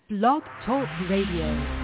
Blog Talk Radio.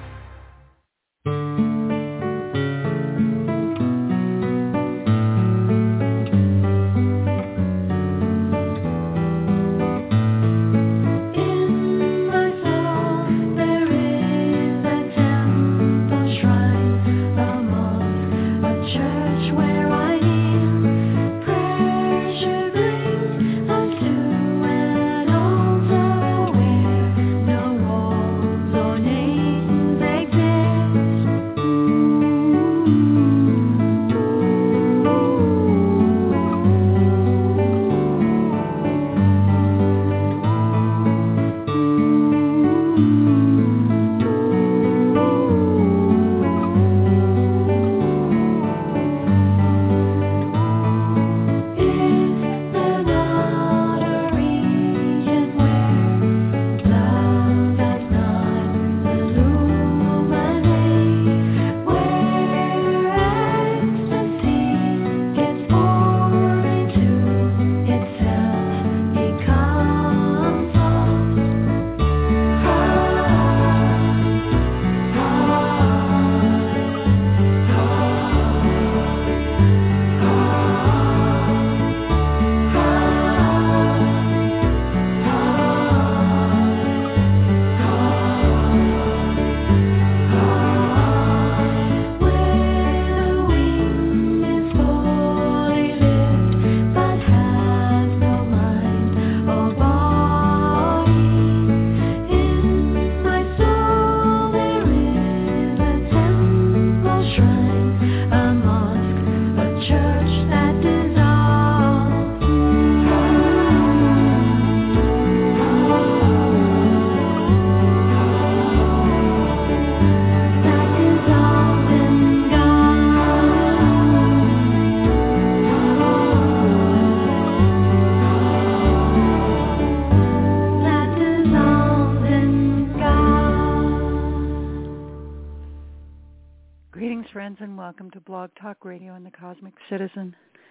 Friends, and welcome to Blog Talk Radio and the Cosmic Citizen.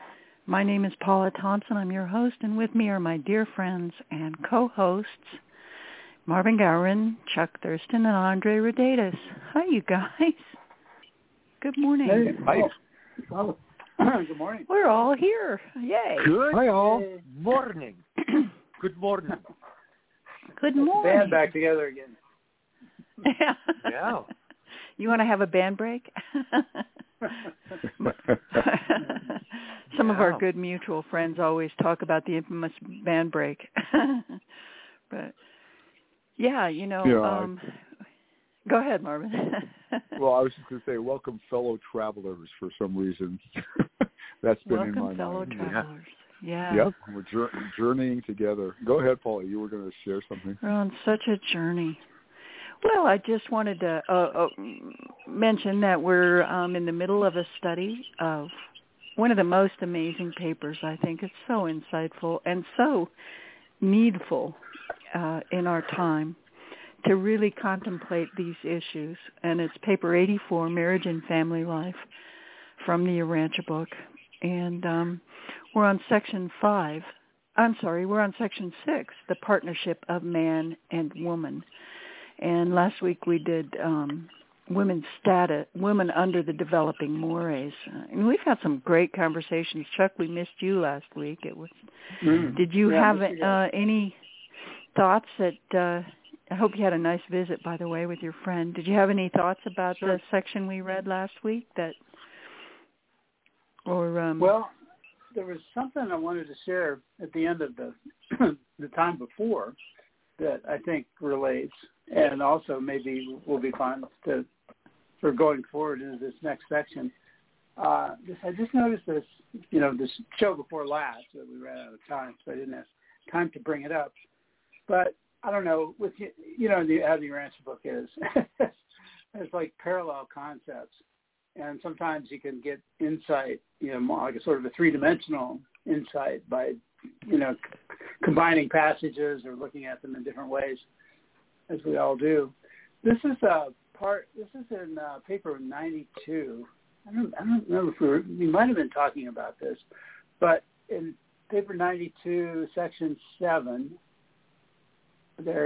My name is Paula Thompson. I'm your host, and with me are my dear friends and co-hosts, Marvin Gowron, Chuck Thurston, and Andre Rodatis. Hi, you guys. Good morning. Hey, hi. Good morning. We're all here. Yay. Good hi, all. Morning. Good morning. Good morning. Band back together again. Yeah. You want to have a band break? Some of our good mutual friends always talk about the infamous band break. But, yeah, go ahead, Marvin. Well, I was just going to say, welcome, fellow travelers, for some reason. That's been in my mind. Welcome, fellow travelers. Yeah. Yep, we're journeying together. Go ahead, Paula. You were going to share something. We're on such a journey. Well, I just wanted to mention that we're in the middle of a study of one of the most amazing papers, I think. It's so insightful and so needful in our time to really contemplate these issues. And it's paper 84, Marriage and Family Life, from the Urantia book. And we're on section 5. We're on section 6, the partnership of man and woman. And last week we did women under the developing mores. And we've had some great conversations. Chuck, we missed you last week. It was. Did you have any thoughts that? I hope you had a nice visit, by the way, with your friend. Did you have any thoughts about the section we read last week? Well, there was something I wanted to share at the end of the time before that I think relates, and also maybe will be fun for going forward into this next section. I just noticed this, this show before last that we ran out of time, so I didn't have time to bring it up. But I don't know, with how the Urantia book is, it's like parallel concepts, and sometimes you can get insight, more like a sort of a three-dimensional insight by combining passages or looking at them in different ways, as we all do. This is in paper 92. I don't know if we might have been talking about this, but in paper 92, section 7, they're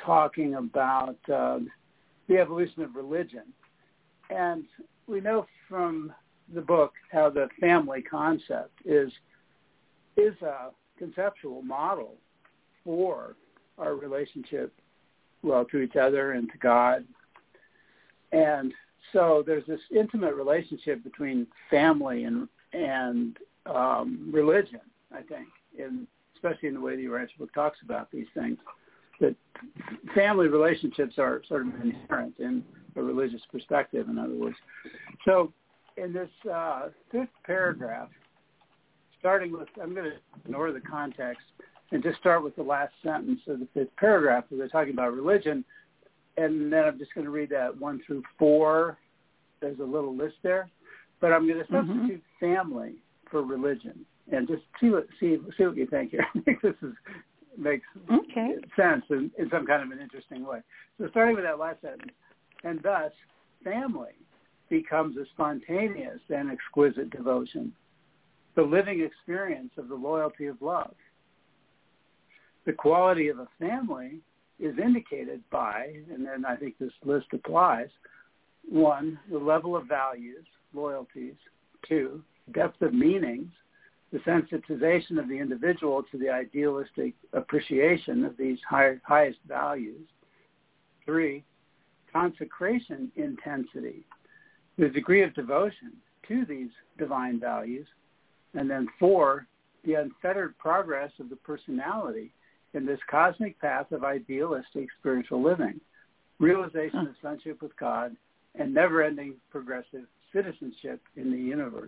talking about the evolution of religion. And we know from the book how the family concept is a conceptual model for our relationship, well, to each other and to God. And so there's this intimate relationship between family and religion, I think, especially in the way the Urantia book talks about these things, that family relationships are sort of inherent in a religious perspective, in other words. So in this fifth paragraph, starting with, I'm going to ignore the context and just start with the last sentence of the fifth paragraph where they're talking about religion, and then I'm just going to read that 1 through 4. There's a little list there, but I'm going to substitute family for religion, and just see what you think here. I think this makes sense in some kind of an interesting way. So starting with that last sentence, and thus family becomes a spontaneous and exquisite devotion, the living experience of the loyalty of love. The quality of a family is indicated by, and then I think this list applies, 1, the level of values, loyalties; 2, depth of meanings, the sensitization of the individual to the idealistic appreciation of these highest values; 3, consecration intensity, the degree of devotion to these divine values; and then 4, the unfettered progress of the personality in this cosmic path of idealistic spiritual living, realization of sonship with God, and never-ending progressive citizenship in the universe.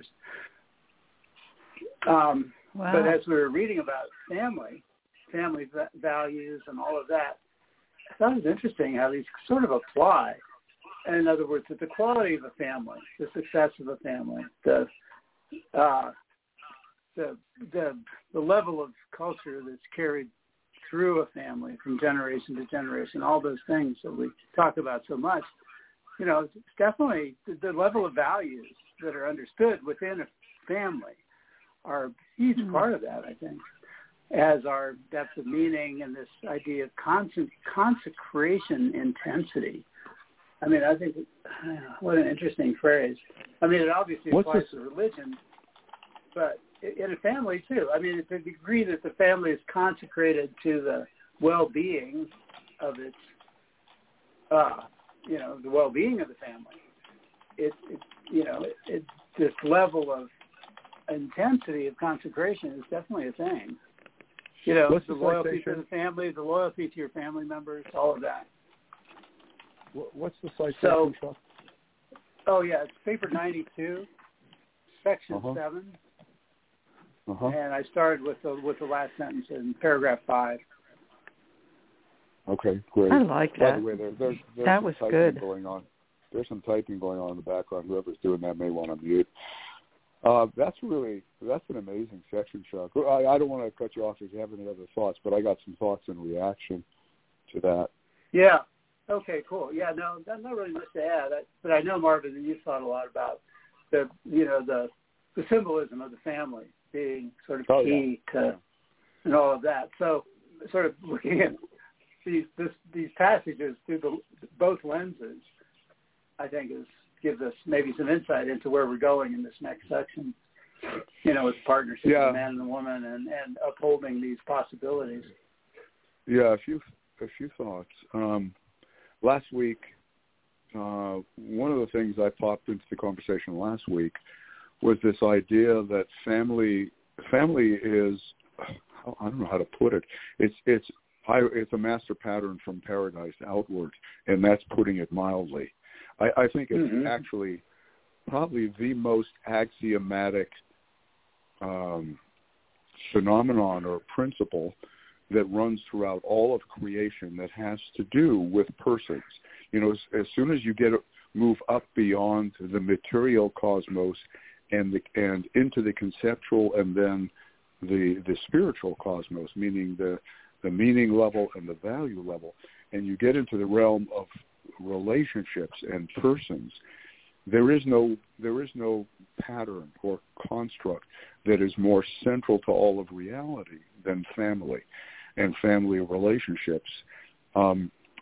But as we were reading about family values and all of that, I thought it was interesting how these sort of apply. And in other words, that the quality of a family, the success of a family, the level of culture that's carried through a family from generation to generation, all those things that we talk about so much, it's definitely the level of values that are understood within a family are a huge part of that, I think, as our depth of meaning and this idea of consecration intensity. I mean, I think, what an interesting phrase. I mean, it obviously applies to religion, but in a family too. I mean, to the degree that the family is consecrated to the well-being of its, the well-being of the family, this level of intensity of consecration is definitely a thing. The loyalty to the family, the loyalty to your family members, all of that. What's the citation? It's paper 92, section 7. And I started with the last sentence in paragraph 5. Okay, great. I like that. By the way, there's that was good. Going on. There's some typing going on in the background. Whoever's doing that may want to mute. That's an amazing section, Chuck. I don't want to cut you off if you have any other thoughts, but I got some thoughts in reaction to that. Yeah. Okay, cool. Yeah, no, not really much to add. But I know, Marvin, that you've thought a lot about the symbolism of the family being sort of key to and all of that. So sort of looking at these passages through both lenses, I think gives us maybe some insight into where we're going in this next section, with partnership of man and woman and upholding these possibilities. Yeah, a few thoughts. Last week, one of the things I popped into the conversation last week was this idea that family is, I don't know how to put it. It's a master pattern from paradise outward, and that's putting it mildly. I think it's actually probably the most axiomatic phenomenon or principle that runs throughout all of creation that has to do with persons. As soon as you move up beyond the material cosmos and into the conceptual and then the spiritual cosmos, meaning the meaning level and the value level, and you get into the realm of relationships and persons, there is no pattern or construct that is more central to all of reality than family and family relationships.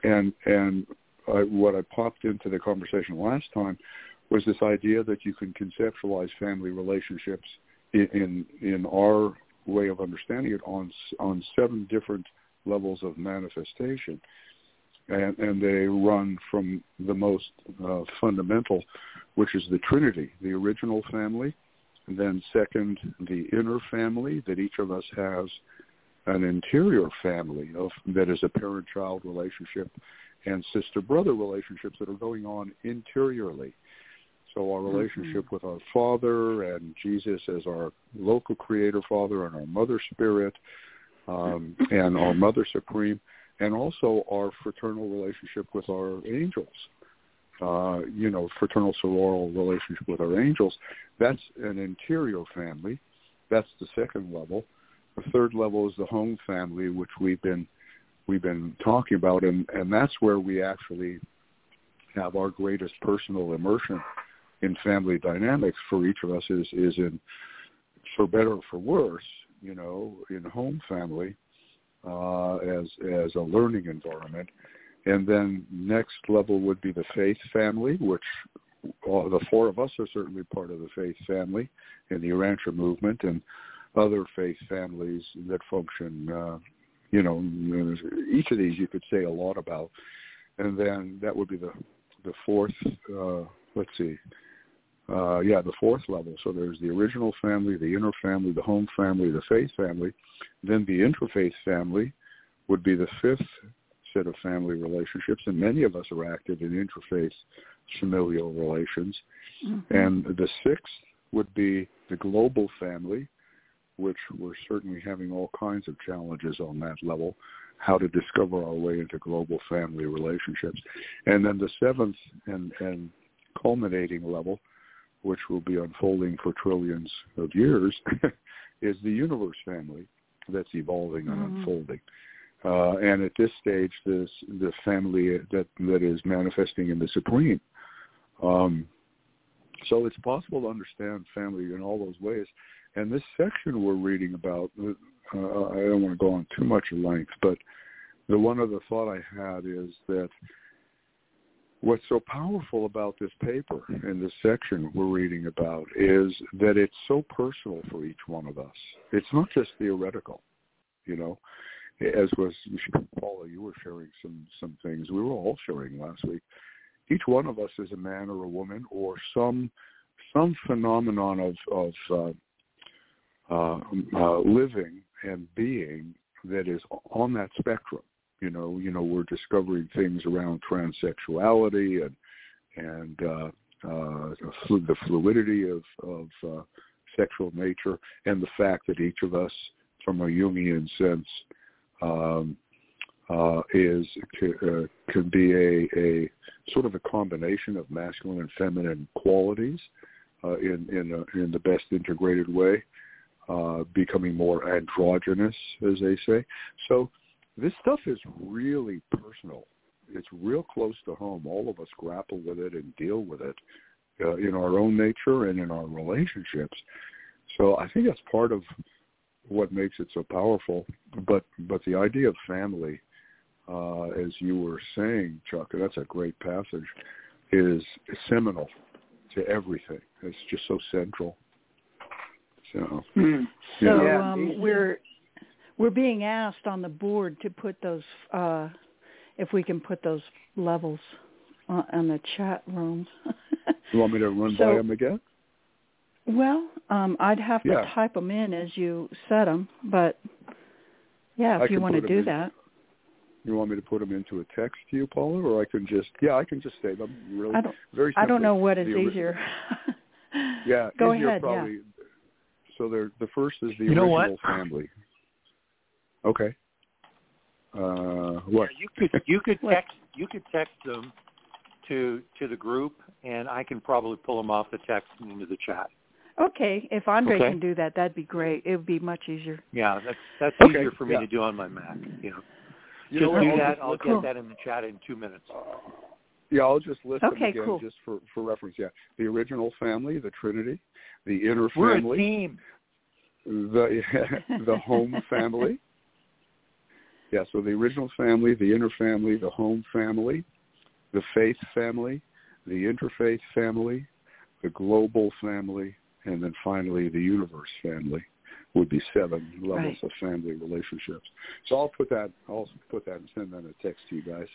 what I popped into the conversation last time was this idea that you can conceptualize family relationships in our way of understanding it on 7 different levels of manifestation, and they run from the most fundamental, which is the Trinity, the original family, and then second, the inner family, that each of us has an interior family that is a parent-child relationship, and sister-brother relationships that are going on interiorly. So our relationship with our Father and Jesus as our local Creator Father and our Mother Spirit and our Mother Supreme, and also our fraternal relationship with our angels, fraternal sororal relationship with our angels. That's an interior family. That's the second level. The third level is the home family, which we've been talking about, and that's where we actually have our greatest personal immersion in family dynamics for each of us is in, for better or for worse, in home family as a learning environment. And then next level would be the faith family, which the 4 of us are certainly part of the faith family in the Urantia movement, and other faith families that function, each of these you could say a lot about. And then that would be the 4th, the 4th level. So there's the original family, the inner family, the home family, the faith family. Then the interfaith family would be the 5th set of family relationships, and many of us are active in interfaith familial relations. And the 6th would be the global family, which we're certainly having all kinds of challenges on that level, how to discover our way into global family relationships. And then the 7th and culminating level, which will be unfolding for trillions of years, is the universe family that's evolving and unfolding. And at this stage, the family that is manifesting in the Supreme. So it's possible to understand family in all those ways. And this section we're reading about, I don't want to go on too much length, but the one other thought I had is that what's so powerful about this paper and this section we're reading about is that it's so personal for each one of us. It's not just theoretical, as was, Paula, you were sharing some things. We were all sharing last week. Each one of us is a man or a woman or some phenomenon of living and being that is on that spectrum. We're discovering things around transsexuality and the fluidity of sexual nature, and the fact that each of us, from a Jungian sense, can be a sort of a combination of masculine and feminine qualities in the best integrated way, becoming more androgynous, as they say. So this stuff is really personal. It's real close to home. All of us grapple with it and deal with it in our own nature and in our relationships. So I think that's part of what makes it so powerful. But the idea of family, as you were saying, Chuck, and that's a great passage, is seminal to everything. It's just so central. So, we're being asked on the board to put those, if we can put those levels on the chat room. You want me to run by them again? Well, I'd have to type them in as you said them, but if you want to do that. You want me to put them into a text to you, Paula, or I can just say them really very simply. I don't know what is easier. Go ahead. Probably, yeah. So the first is the original family. Okay. What? You could text them to the group, and I can probably pull them off the text and into the chat. Okay, if Andre can do that, that'd be great. It would be much easier. Yeah, that's easier for me to do on my Mac. Just do that. I'll get that in the chat in 2 minutes. I'll just list them again, cool. just for reference. Yeah, the original family, the Trinity, the inner We're family, a team. the home family, So the original family, the inner family, the home family, the faith family, the interfaith family, the global family, and then finally the universe family would be 7 levels of family relationships. So I'll put that and send that in a text to you guys.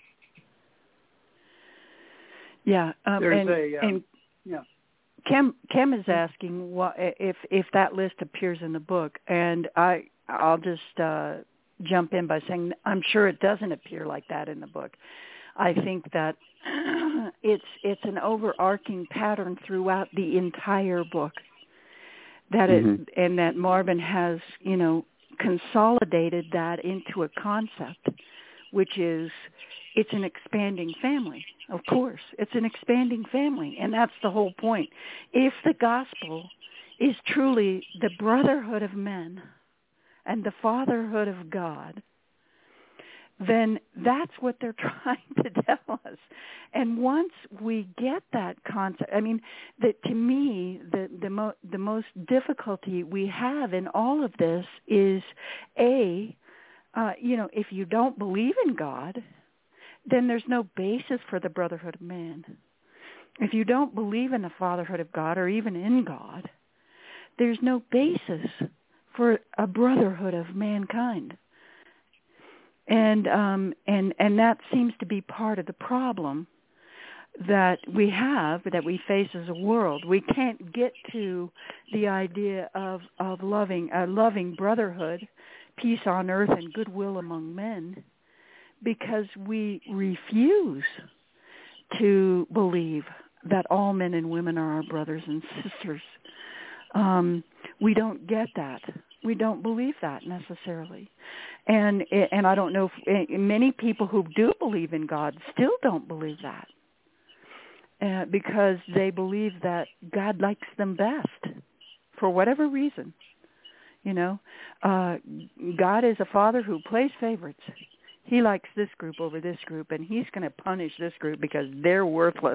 Yeah, and Kim is asking if that list appears in the book, and I'll just jump in by saying I'm sure it doesn't appear like that in the book. I think that it's an overarching pattern throughout the entire book. That and that Marvin has, consolidated that into a concept, which is it's an expanding family. Of course, it's an expanding family, and that's the whole point. If the gospel is truly the brotherhood of men and the fatherhood of God, then that's what they're trying to tell us. And once we get that concept, to me, the most difficulty we have in all of this is, if you don't believe in God, then there's no basis for the brotherhood of man. If you don't believe in the fatherhood of God or even in God, there's no basis for a brotherhood of mankind. And that seems to be part of the problem that we face as a world. We can't get to the idea of a loving brotherhood, peace on earth and goodwill among men, because we refuse to believe that all men and women are our brothers and sisters. We don't get that. We don't believe that necessarily. And I don't know if many people who do believe in God still don't believe that because they believe that God likes them best for whatever reason. God is a father who plays favorites. He likes this group over this group, and he's going to punish this group because they're worthless,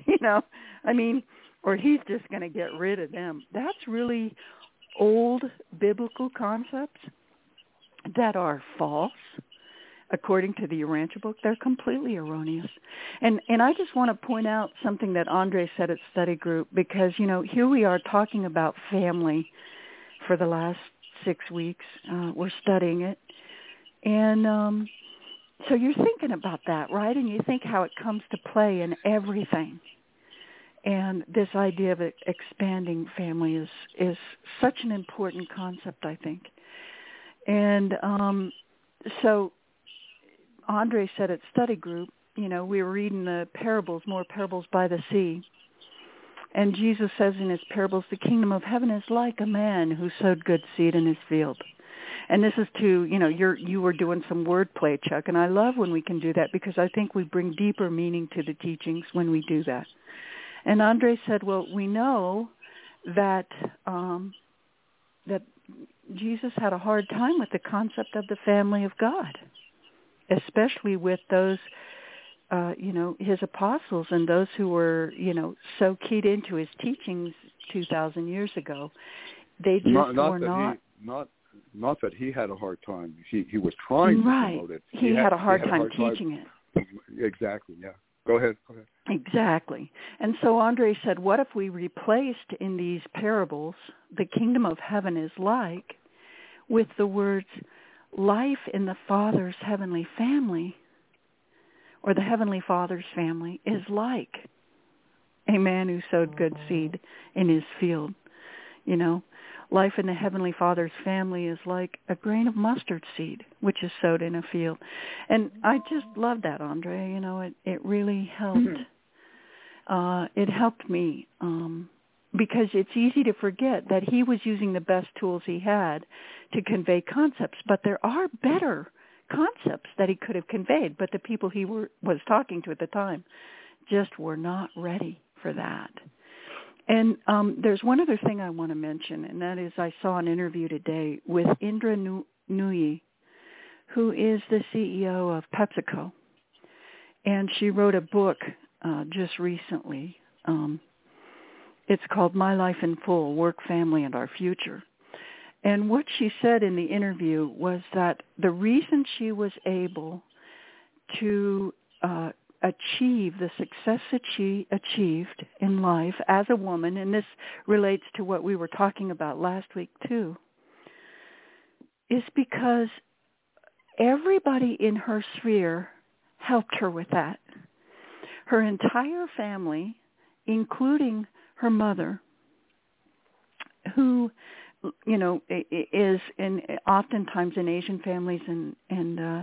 or he's just going to get rid of them. That's really old biblical concepts that are false. According to the Urantia book, they're completely erroneous. And I just want to point out something that Andre said at study group, because, here we are talking about family for the last 6 weeks. We're studying it. And so you're thinking about that, right? And you think how it comes to play in everything. And this idea of expanding family is such an important concept, I think. And so Andre said at study group, we were reading the parables, more parables by the sea. And Jesus says in his parables, the kingdom of heaven is like a man who sowed good seed in his field. And this is to, you were doing some wordplay, Chuck, and I love when we can do that because I think we bring deeper meaning to the teachings when we do that. And Andre said, well, we know that that Jesus had a hard time with the concept of the family of God, especially with those, his apostles and those who were, so keyed into his teachings 2,000 years ago. They just were not. Not that he had a hard time. He was trying to promote it. He had a hard time teaching it. Exactly, yeah. Go ahead. Exactly. And so Andre said, what if we replaced in these parables the kingdom of heaven is like with the words life in the Father's heavenly family, or the heavenly Father's family is like a man who sowed good seed in his field. Life in the Heavenly Father's family is like a grain of mustard seed, which is sowed in a field. And I just love that, Andre. It really helped. It helped me because it's easy to forget that he was using the best tools he had to convey concepts, but there are better concepts that he could have conveyed, but the people he was talking to at the time just were not ready for that. And there's one other thing I want to mention, and that is I saw an interview today with Indra Nooyi, who is the CEO of PepsiCo. And she wrote a book just recently. It's called My Life in Full, Work, Family, and Our Future. And what she said in the interview was that the reason she was able to achieve the success that she achieved in life as a woman, and this relates to what we were talking about last week too, is because everybody in her sphere helped her with that. Her entire family, including her mother, who, you know, is oftentimes in Asian families, and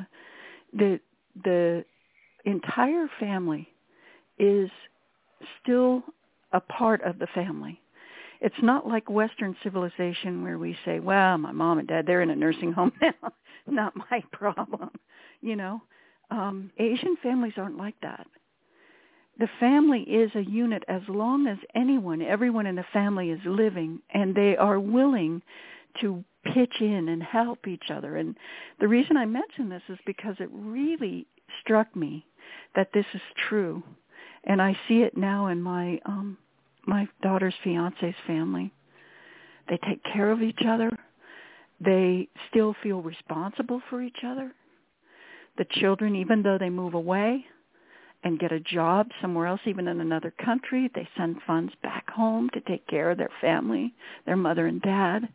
the entire family is still a part of the family. It's not like Western civilization where we say, well, my mom and dad, they're in a nursing home now. Not my problem. You know, Asian families aren't like that. The family is a unit as long as everyone in the family is living, and they are willing to pitch in and help each other. And the reason I mention this is because it really struck me that this is true. And I see it now in my daughter's fiance's family. They take care of each other. They still feel responsible for each other. The children, even though they move away and get a job somewhere else, even in another country, they send funds back home to take care of their family, their mother and dad.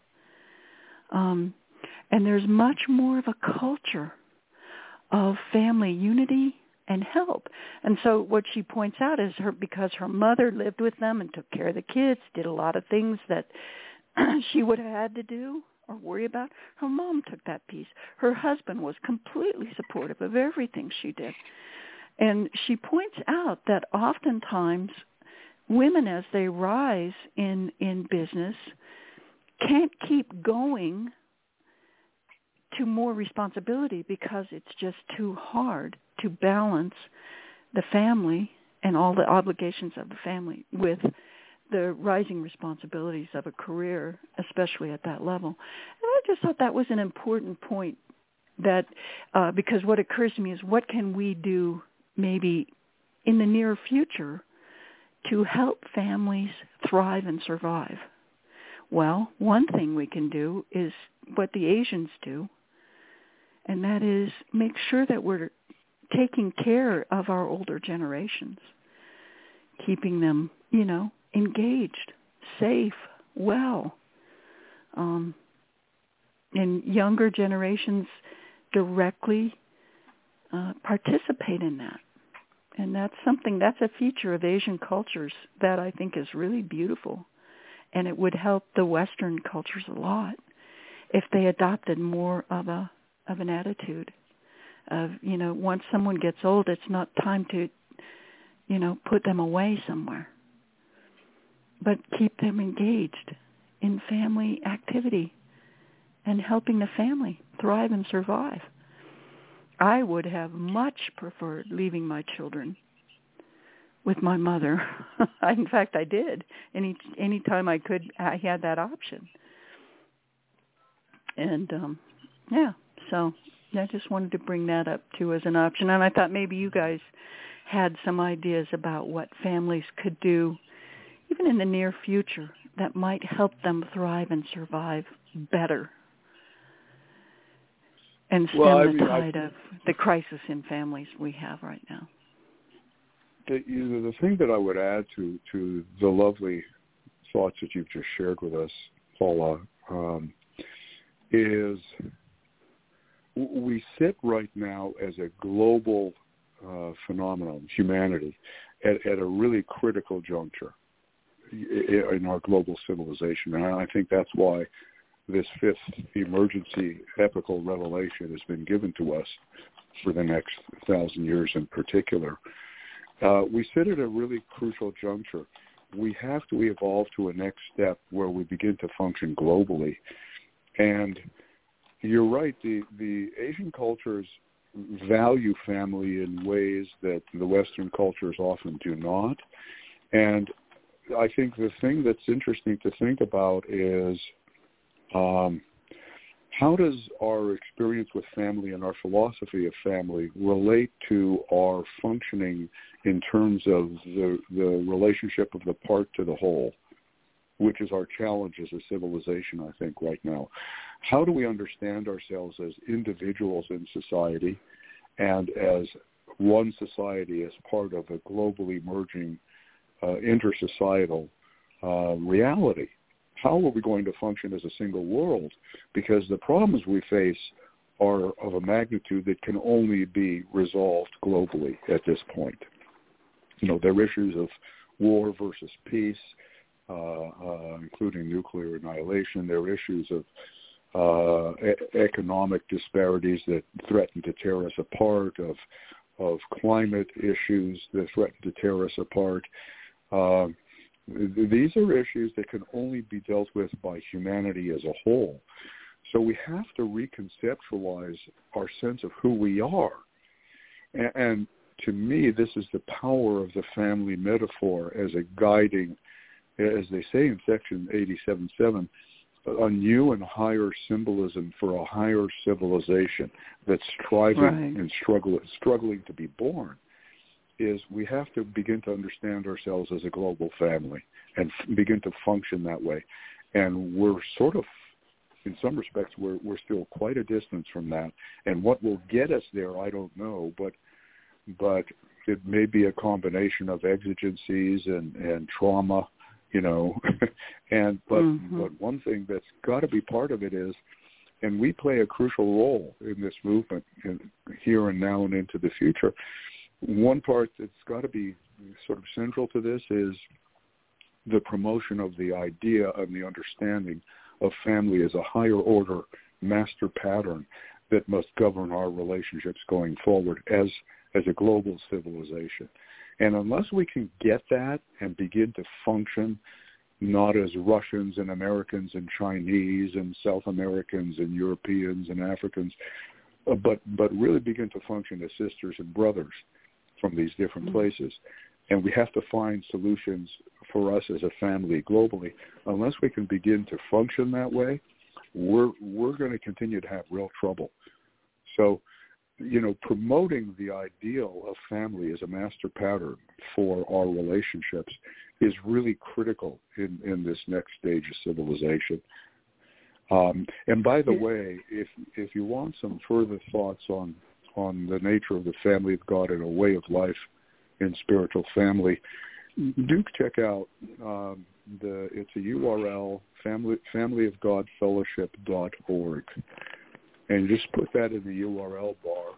And there's much more of a culture of family unity and help. And so what she points out is because her mother lived with them and took care of the kids, did a lot of things that she would have had to do or worry about, her mom took that piece. Her husband was completely supportive of everything she did. And she points out that oftentimes women, as they rise in business, can't keep going to more responsibility because it's just too hard to balance the family and all the obligations of the family with the rising responsibilities of a career, especially at that level. And I just thought that was an important point, that because what occurs to me is, what can we do maybe in the near future to help families thrive and survive? Well, one thing we can do is what the Asians do, and that is make sure that we're taking care of our older generations, keeping them, you know, engaged, safe, well. And younger generations directly participate in that. And that's a feature of Asian cultures that I think is really beautiful. And it would help the Western cultures a lot if they adopted more of an attitude of, you know, once someone gets old, it's not time to, you know, put them away somewhere, but keep them engaged in family activity and helping the family thrive and survive. I would have much preferred leaving my children with my mother. In fact, I did. Any time I could, I had that option. And, so I just wanted to bring that up, too, as an option. And I thought maybe you guys had some ideas about what families could do, even in the near future, that might help them thrive and survive better and stem the tide of the crisis in families we have right now. The thing that I would add to the lovely thoughts that you've just shared with us, Paula, is we sit right now as a global phenomenon, humanity, at a really critical juncture in our global civilization. And I think that's why this fifth emergency epical revelation has been given to us for the next 1,000 years in particular. We sit at a really crucial juncture. We have to evolve to a next step where we begin to function globally. And you're right, the Asian cultures value family in ways that the Western cultures often do not. And I think the thing that's interesting to think about is how does our experience with family and our philosophy of family relate to our functioning in terms of the relationship of the part to the whole? which is our challenge as a civilization, I think, right now. How do we understand ourselves as individuals in society and as one society as part of a globally merging intersocietal reality? How are we going to function as a single world? Because the problems we face are of a magnitude that can only be resolved globally at this point. You know, there are issues of war versus peace, including nuclear annihilation. There are issues of economic disparities that threaten to tear us apart, of climate issues that threaten to tear us apart. These are issues that can only be dealt with by humanity as a whole. So we have to reconceptualize our sense of who we are. And to me, this is the power of the family metaphor as a guiding, as they say in section 87.7, a new and higher symbolism for a higher civilization that's striving and struggling to be born. Is we have to begin to understand ourselves as a global family and begin to function that way. And we're sort of, in some respects, we're still quite a distance from that. And what will get us there, I don't know, but it may be a combination of exigencies and trauma, you know. But one thing that's got to be part of it is, and we play a crucial role in this movement here and now and into the future. One part that's got to be sort of central to this is the promotion of the idea and the understanding of family as a higher order master pattern that must govern our relationships going forward as a global civilization. And unless we can get that and begin to function not as Russians and Americans and Chinese and South Americans and Europeans and Africans, but really begin to function as sisters and brothers from these different places. And we have to find solutions for us as a family globally. Unless we can begin to function that way, we're going to continue to have real trouble. So, you know, promoting the ideal of family as a master pattern for our relationships is really critical in this next stage of civilization. And by the way, if you want some further thoughts on the nature of the family of God and a way of life in spiritual family, do check out it's a URL, familyofgodfellowship.org, and just put that in the URL bar,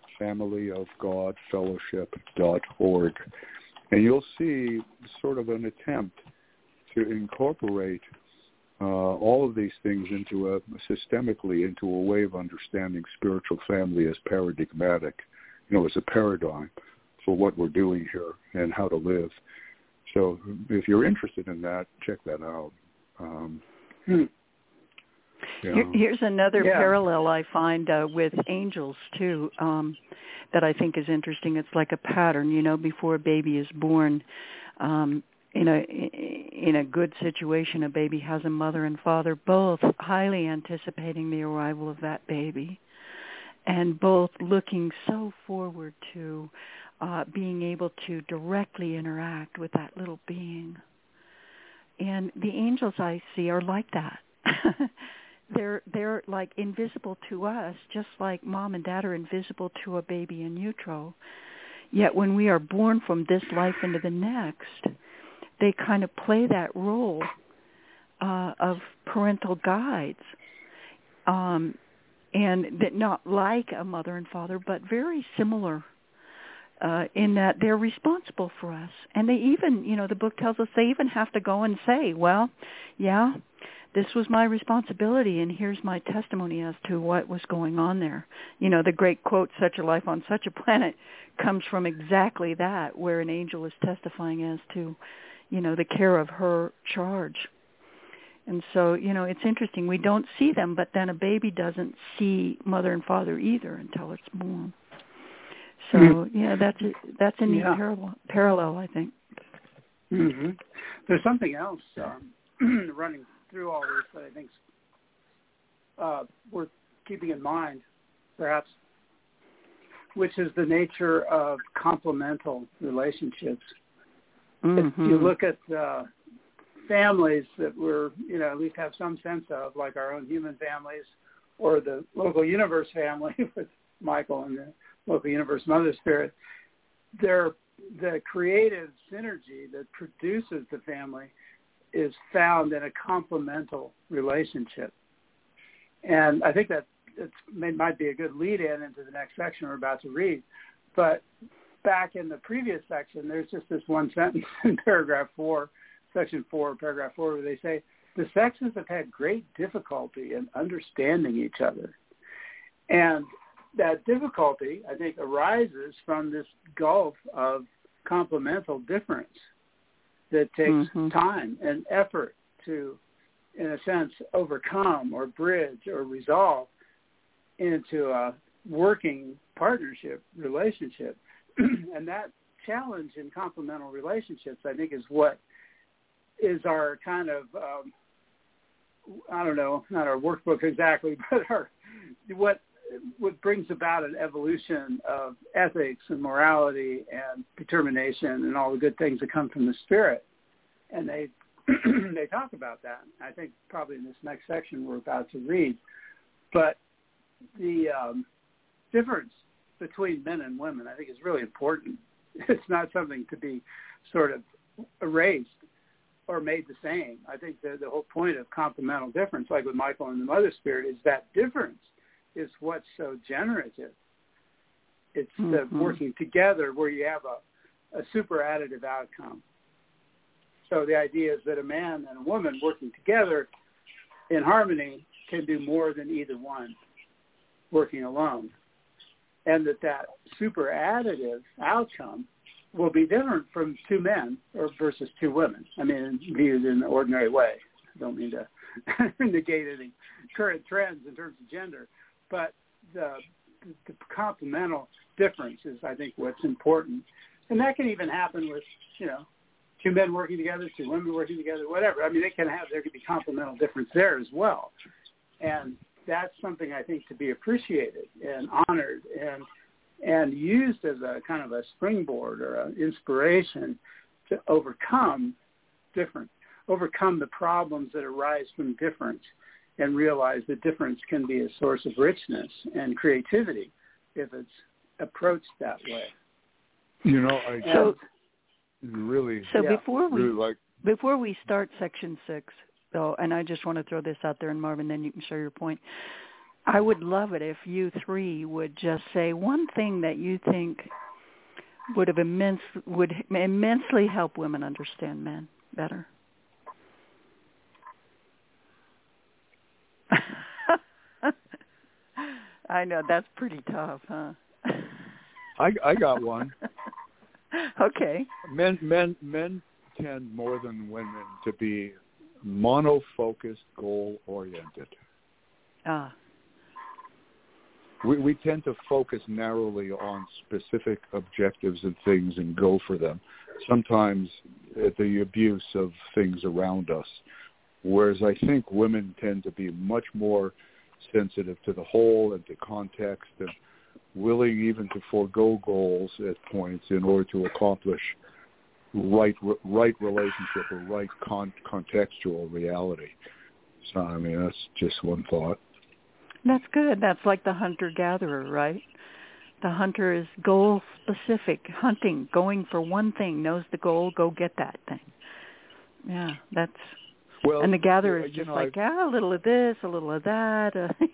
familyofgodfellowship.org, and you'll see sort of an attempt to incorporate all of these things systemically into a way of understanding spiritual family as paradigmatic, you know, as a paradigm for what we're doing here and how to live. So if you're interested in that, check that out. Here's another parallel I find with angels, too, that I think is interesting. It's like a pattern, you know, before a baby is born. In a good situation, a baby has a mother and father, both highly anticipating the arrival of that baby, and both looking so forward to being able to directly interact with that little being. And the angels I see are like that. They're like invisible to us, just like mom and dad are invisible to a baby in utero. Yet when we are born from this life into the next, they kind of play that role of parental guides, and that not like a mother and father, but very similar in that they're responsible for us. And they even, you know, the book tells us they even have to go and say, well, yeah, this was my responsibility, and here's my testimony as to what was going on there. You know, the great quote, such a life on such a planet, comes from exactly that, where an angel is testifying as to, you know, the care of her charge. And so, you know, it's interesting. We don't see them, but then a baby doesn't see mother and father either until it's born. So, yeah, that's a neat parallel, I think. Mm-hmm. There's something else running through all this that I think worth keeping in mind, perhaps, which is the nature of complemental relationships. If you look at families that we're, at least have some sense of, like our own human families or the local universe family with Michael and the local universe Mother Spirit, the creative synergy that produces the family is found in a complemental relationship. And I think that might be a good lead-in into the next section we're about to read. But back in the previous section, there's just this one sentence in paragraph 4, section 4, paragraph 4, where they say, the sexes have had great difficulty in understanding each other. And that difficulty, I think, arises from this gulf of complemental difference that takes time and effort to, in a sense, overcome or bridge or resolve into a working partnership relationship. And that challenge in complemental relationships, I think, is what is our kind of, not our workbook exactly, but what brings about an evolution of ethics and morality and determination and all the good things that come from the spirit. And they talk about that, I think, probably in this next section we're about to read. But the difference between men and women, I think, is really important. It's not something to be sort of erased or made the same. I think the whole point of complemental difference, like with Michael and the Mother Spirit, is that difference is what's so generative. It's the working together where you have a super additive outcome. So the idea is that a man and a woman working together in harmony can do more than either one working alone. And that super additive outcome will be different from two men versus two women. I mean, viewed in the ordinary way. I don't mean to negate any current trends in terms of gender, but the complemental difference is, I think, what's important. And that can even happen with, two men working together, two women working together, whatever. I mean, there could be complemental difference there as well. And that's something, I think, to be appreciated and honored and used as a kind of a springboard or an inspiration to overcome the problems that arise from difference, and realize that difference can be a source of richness and creativity if it's approached that way. Before we start section 6, though, and I just want to throw this out there, and Marvin, then you can share your point. I would love it if you three would just say one thing that you think would immensely help women understand men better. I know, that's pretty tough, huh? I got one. Okay. Men tend more than women to be monofocused, goal-oriented. We tend to focus narrowly on specific objectives and things and go for them, sometimes at the abuse of things around us, whereas I think women tend to be much more sensitive to the whole and to context and willing even to forego goals at points in order to accomplish right relationship or right contextual reality. So, I mean, that's just one thought. That's good. That's like the hunter-gatherer, right? The hunter is goal-specific, hunting, going for one thing, knows the goal, go get that thing. Yeah, that's... Well, and the gatherer is just a little of this, a little of that,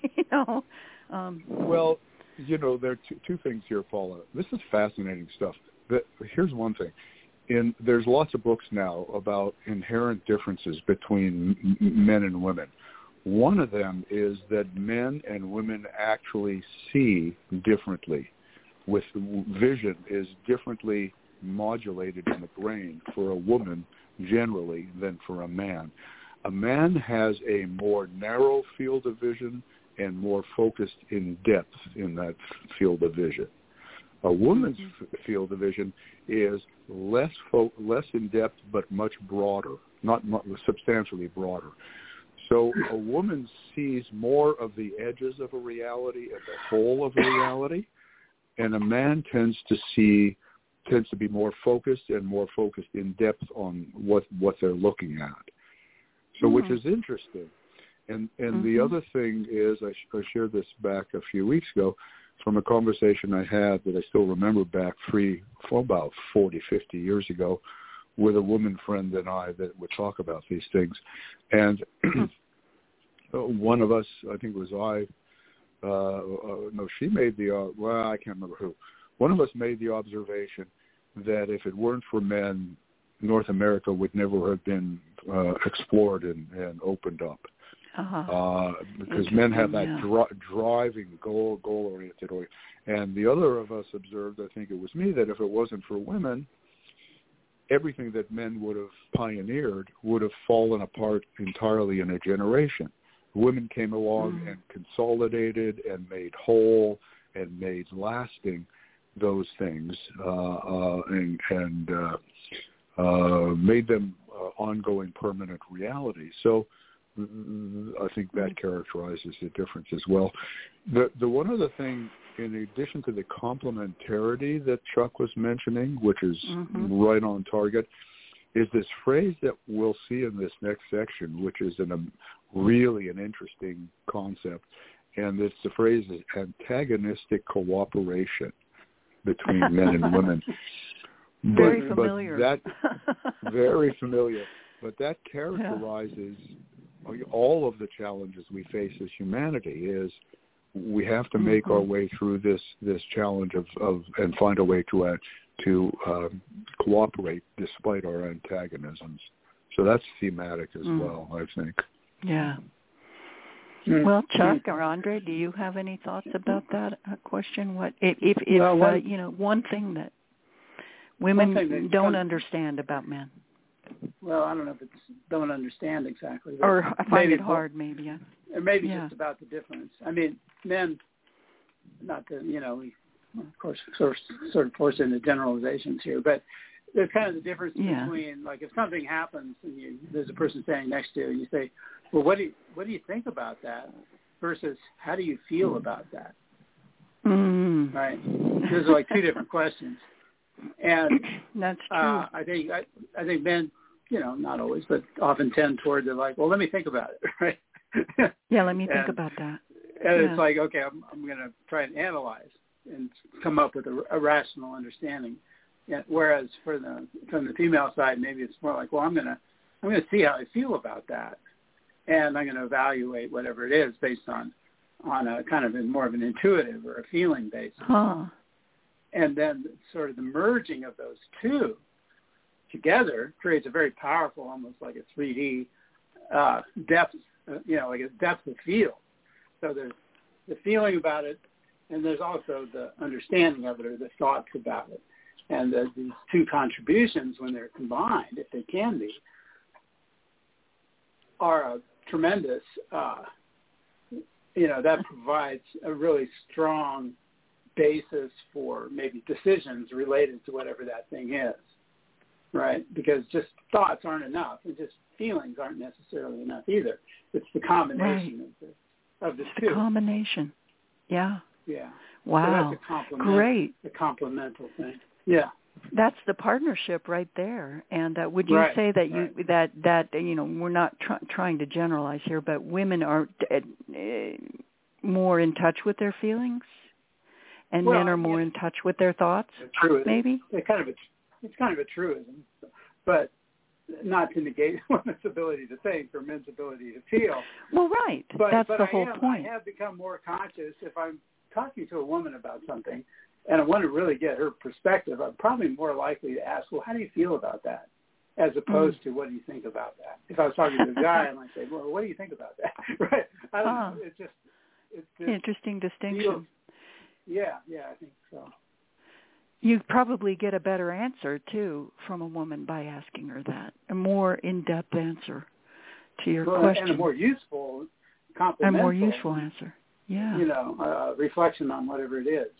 Well, there are two things here, Paula. This is fascinating stuff. Here's one thing. There's lots of books now about inherent differences between men and women. One of them is that men and women actually see differently. With vision is differently modulated in the brain for a woman generally than for a man. A man has a more narrow field of vision and more focused in depth in that field of vision. A woman's field of vision is less in depth but much broader, not substantially broader. So a woman sees more of the edges of a reality and the whole of a reality, and a man tends to be more focused and more focused in depth on what they're looking at. So which is interesting. And the other thing is, I shared this back a few weeks ago from a conversation I had that I still remember back about 40, 50 years ago with a woman friend and I that would talk about these things. And one of us, I think it was she made I can't remember who. One of us made the observation that if it weren't for men, North America would never have been explored and opened up. Because men have that driving, goal-oriented. And the other of us observed, I think it was me, that if it wasn't for women, everything that men would have pioneered would have fallen apart entirely in a generation. Women came along and consolidated and made whole and made lasting those things and made them ongoing, permanent reality. So I think that characterizes the difference as well. The one other thing, in addition to the complementarity that Chuck was mentioning, which is right on target, is this phrase that we'll see in this next section, which is really an interesting concept, and it's the phrase is antagonistic cooperation between men and women. Very familiar. Very familiar. But that characterizes all of the challenges we face as humanity. Is we have to make our way through this challenge of and find a way to cooperate despite our antagonisms. So that's thematic as well, I think. Yeah. Well, Chuck or Andre, do you have any thoughts about that question? What if one thing that women don't understand about men? Well, I don't know if it's don't understand exactly, or I find it hard, maybe. Or maybe just about the difference. I mean, men, not that we of course sort of force into generalizations here, but there's kind of the difference between, like, if something happens and there's a person standing next to you, and you say, well, what do you think about that, versus how do you feel about that? Right? Those are like two different questions. And that's true. I think men, not always, but often tend toward the like, well, let me think about it, right? Yeah, let me think about that. And it's like, okay, I'm going to try and analyze and come up with a rational understanding. Yeah, whereas from the female side, maybe it's more like, well, I'm going to see how I feel about that, and I'm going to evaluate whatever it is based on a kind of more of an intuitive or a feeling basis. And then sort of the merging of those two together creates a very powerful, almost like a 3D depth, like a depth of field. So there's the feeling about it, and there's also the understanding of it or the thoughts about it. And these two contributions, when they're combined, if they can be, are a tremendous, that provides a really strong basis for maybe decisions related to whatever that thing is, right? Because just thoughts aren't enough, and just feelings aren't necessarily enough either. It's the combination of the two. The combination, yeah. Yeah. Wow. So that's great. A complemental thing. Yeah. That's the partnership right there. And would you say that that we're not trying to generalize here, but women are more in touch with their feelings, and men are more in touch with their thoughts? Maybe it's kind of a truism, but not to negate women's ability to think or men's ability to feel. Well, right. That's the whole point. I have become more conscious if I'm talking to a woman about something and I want to really get her perspective, I'm probably more likely to ask, well, how do you feel about that? As opposed to, what do you think about that? If I was talking to a guy, I might say, well, what do you think about that? Right? I don't know. It's just interesting distinction. Yeah, I think so. You probably get a better answer, too, from a woman by asking her that, a more in-depth answer to your question. And a more useful, complementary. A more useful answer, yeah. Reflection on whatever it is.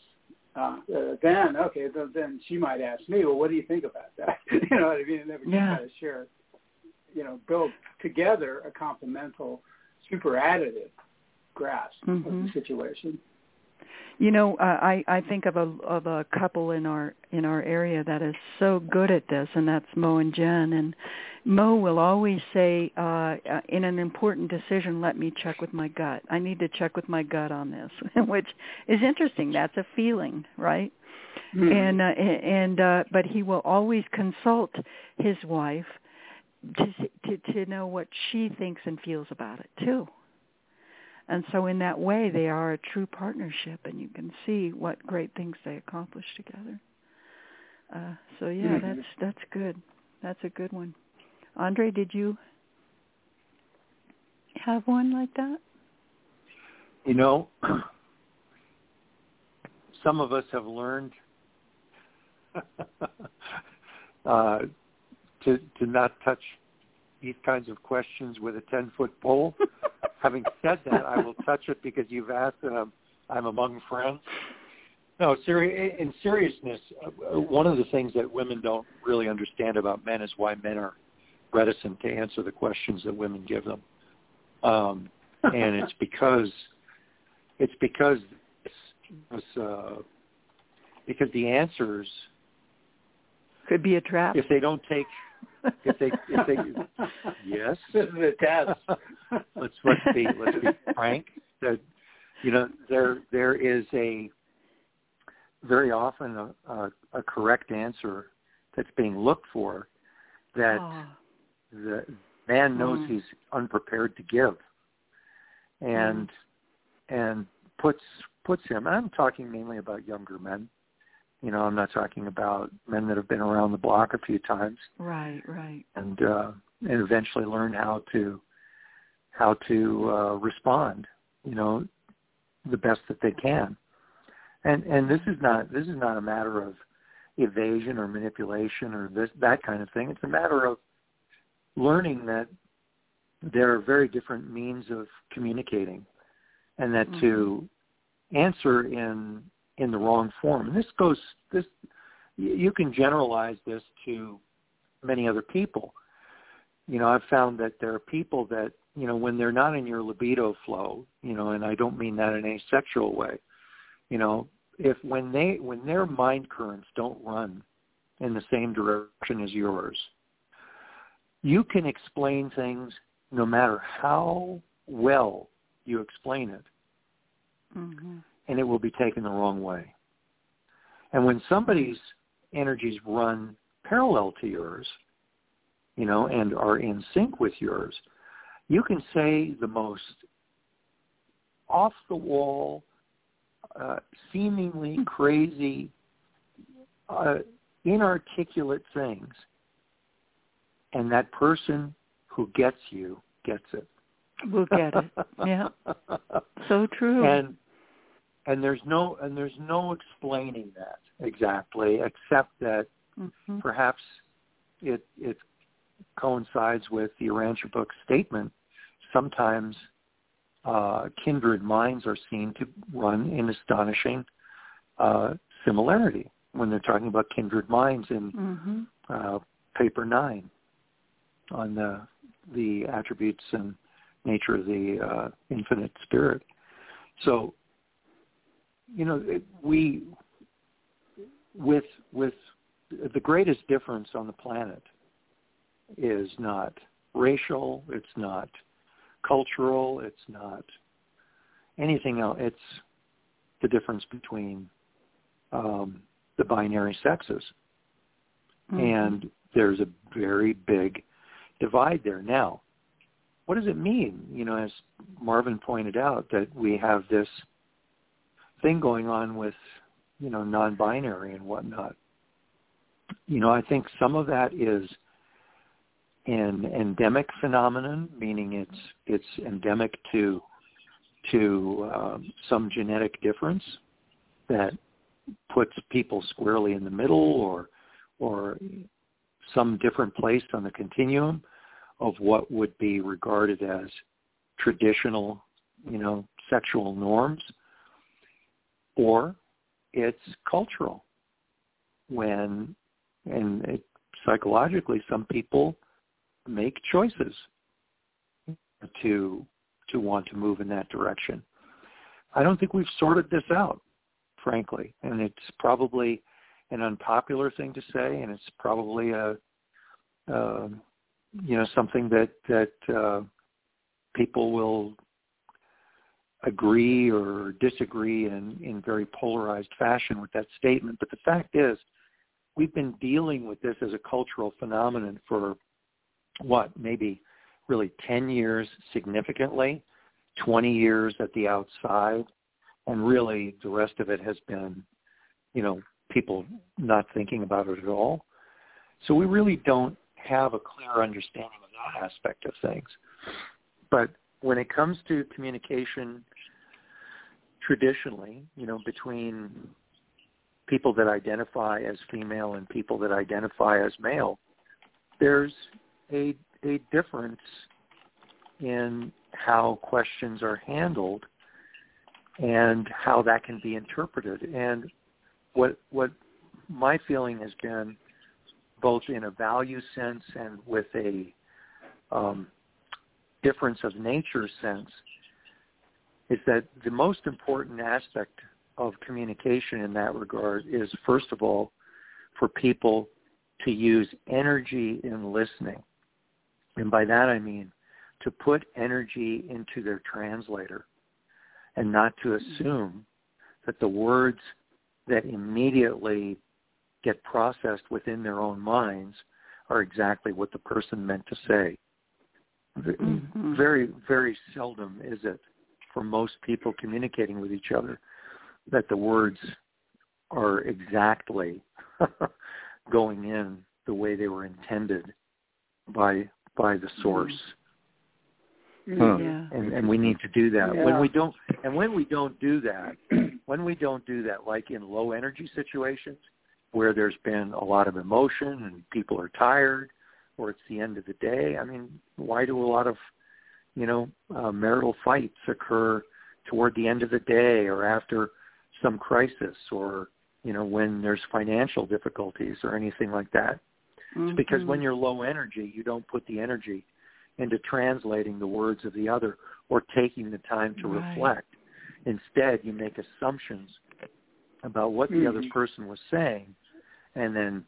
Then she might ask me, well, what do you think about that? You know what I mean? And then we can kind of share, build together a complemental, super additive grasp of the situation. I think of a couple in our area that is so good at this, and that's Mo and Jen. And Mo will always say, in an important decision, let me check with my gut. I need to check with my gut on this, which is interesting. That's a feeling, right? Mm-hmm. But he will always consult his wife to know what she thinks and feels about it too. And so in that way, they are a true partnership, and you can see what great things they accomplish together. So yeah, that's good. That's a good one. Andre, did you have one like that? Some of us have learned to not touch these kinds of questions with a 10-foot pole. Having said that, I will touch it because you've asked, and I'm among friends. No, in seriousness, one of the things that women don't really understand about men is why men are reticent to answer the questions that women give them, and it's because the answers could be a trap if they don't take. If they yes, this is a test. let's be frank. That there is a very often a correct answer that's being looked for that the man knows he's unprepared to give, and puts him. I'm talking mainly about younger men. I'm not talking about men that have been around the block a few times. Right. And eventually learn how to respond, the best that they can. And this is not a matter of evasion or manipulation or that kind of thing. It's a matter of learning that there are very different means of communicating, and that to answer in the wrong form. And this you can generalize this to many other people. I've found that there are people that, when they're not in your libido flow, and I don't mean that in a sexual way, when their mind currents don't run in the same direction as yours, you can explain things no matter how well you explain it. Mm-hmm. And it will be taken the wrong way. And when somebody's energies run parallel to yours, and are in sync with yours, you can say the most off-the-wall, seemingly crazy, inarticulate things, and that person who gets you gets it. Will get it. Yeah. So true. And there's no explaining that exactly, except that perhaps it coincides with the Urantia book statement. Sometimes kindred minds are seen to run in astonishing similarity when they're talking about kindred minds in paper 9 on the attributes and nature of the infinite spirit. So, we with the greatest difference on the planet is not racial, it's not cultural, it's not anything else. It's the difference between the binary sexes. And there's a very big divide there. Now, what does it mean, as Marvin pointed out, that we have this thing going on with, non-binary and whatnot? I think some of that is an endemic phenomenon, meaning it's endemic to some genetic difference that puts people squarely in the middle or some different place on the continuum of what would be regarded as traditional, sexual norms, or it's cultural. Psychologically, some people make choices to want to move in that direction. I don't think we've sorted this out. frankly. And it's probably an unpopular thing to say, and it's probably something that people will agree or disagree in very polarized fashion with that statement. But the fact is, we've been dealing with this as a cultural phenomenon for maybe really 10 years significantly, 20 years at the outside, and really the rest of it has been, people not thinking about it at all. So we really don't have a clear understanding of that aspect of things. But when it comes to communication traditionally, between people that identify as female and people that identify as male, there's a difference in how questions are handled and how that can be interpreted. And what my feeling has been, both in a value sense and with a difference of nature sense, is that the most important aspect of communication in that regard is, first of all, for people to use energy in listening. And by that I mean to put energy into their translator and not to assume that the words that immediately get processed within their own minds are exactly what the person meant to say. Mm-hmm. Very, very seldom is it, for most people communicating with each other, that the words are exactly going in the way they were intended by the source. Yeah. And we need to do that. Yeah. When we don't do that, like in low energy situations where there's been a lot of emotion and people are tired, or it's the end of the day. I mean, why do a lot of marital fights occur toward the end of the day or after some crisis, or when there's financial difficulties or anything like that? Mm-hmm. It's because when you're low energy, you don't put the energy into translating the words of the other or taking the time to reflect. Instead, you make assumptions about what the other person was saying, and then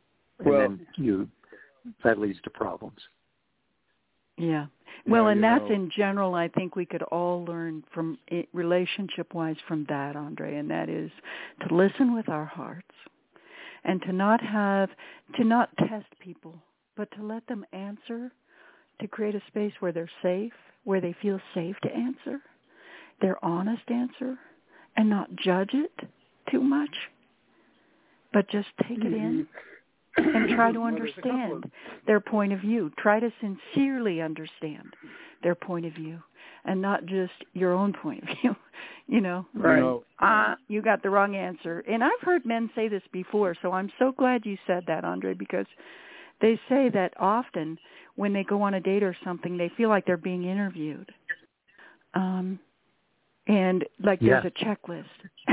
that leads to problems. Yeah. Well, and that's in general, I think we could all learn from it, relationship-wise, from that, Andre, and that is to listen with our hearts and to not test people, but to let them answer, to create a space where they're safe, where they feel safe to answer, their honest answer, and not judge it too much, but just take it in and try to understand their point of view. Try to sincerely understand their point of view and not just your own point of view. You got the wrong answer. And I've heard men say this before, so I'm so glad you said that, Andre, because they say that often when they go on a date or something, they feel like they're being interviewed. And like there's a checklist,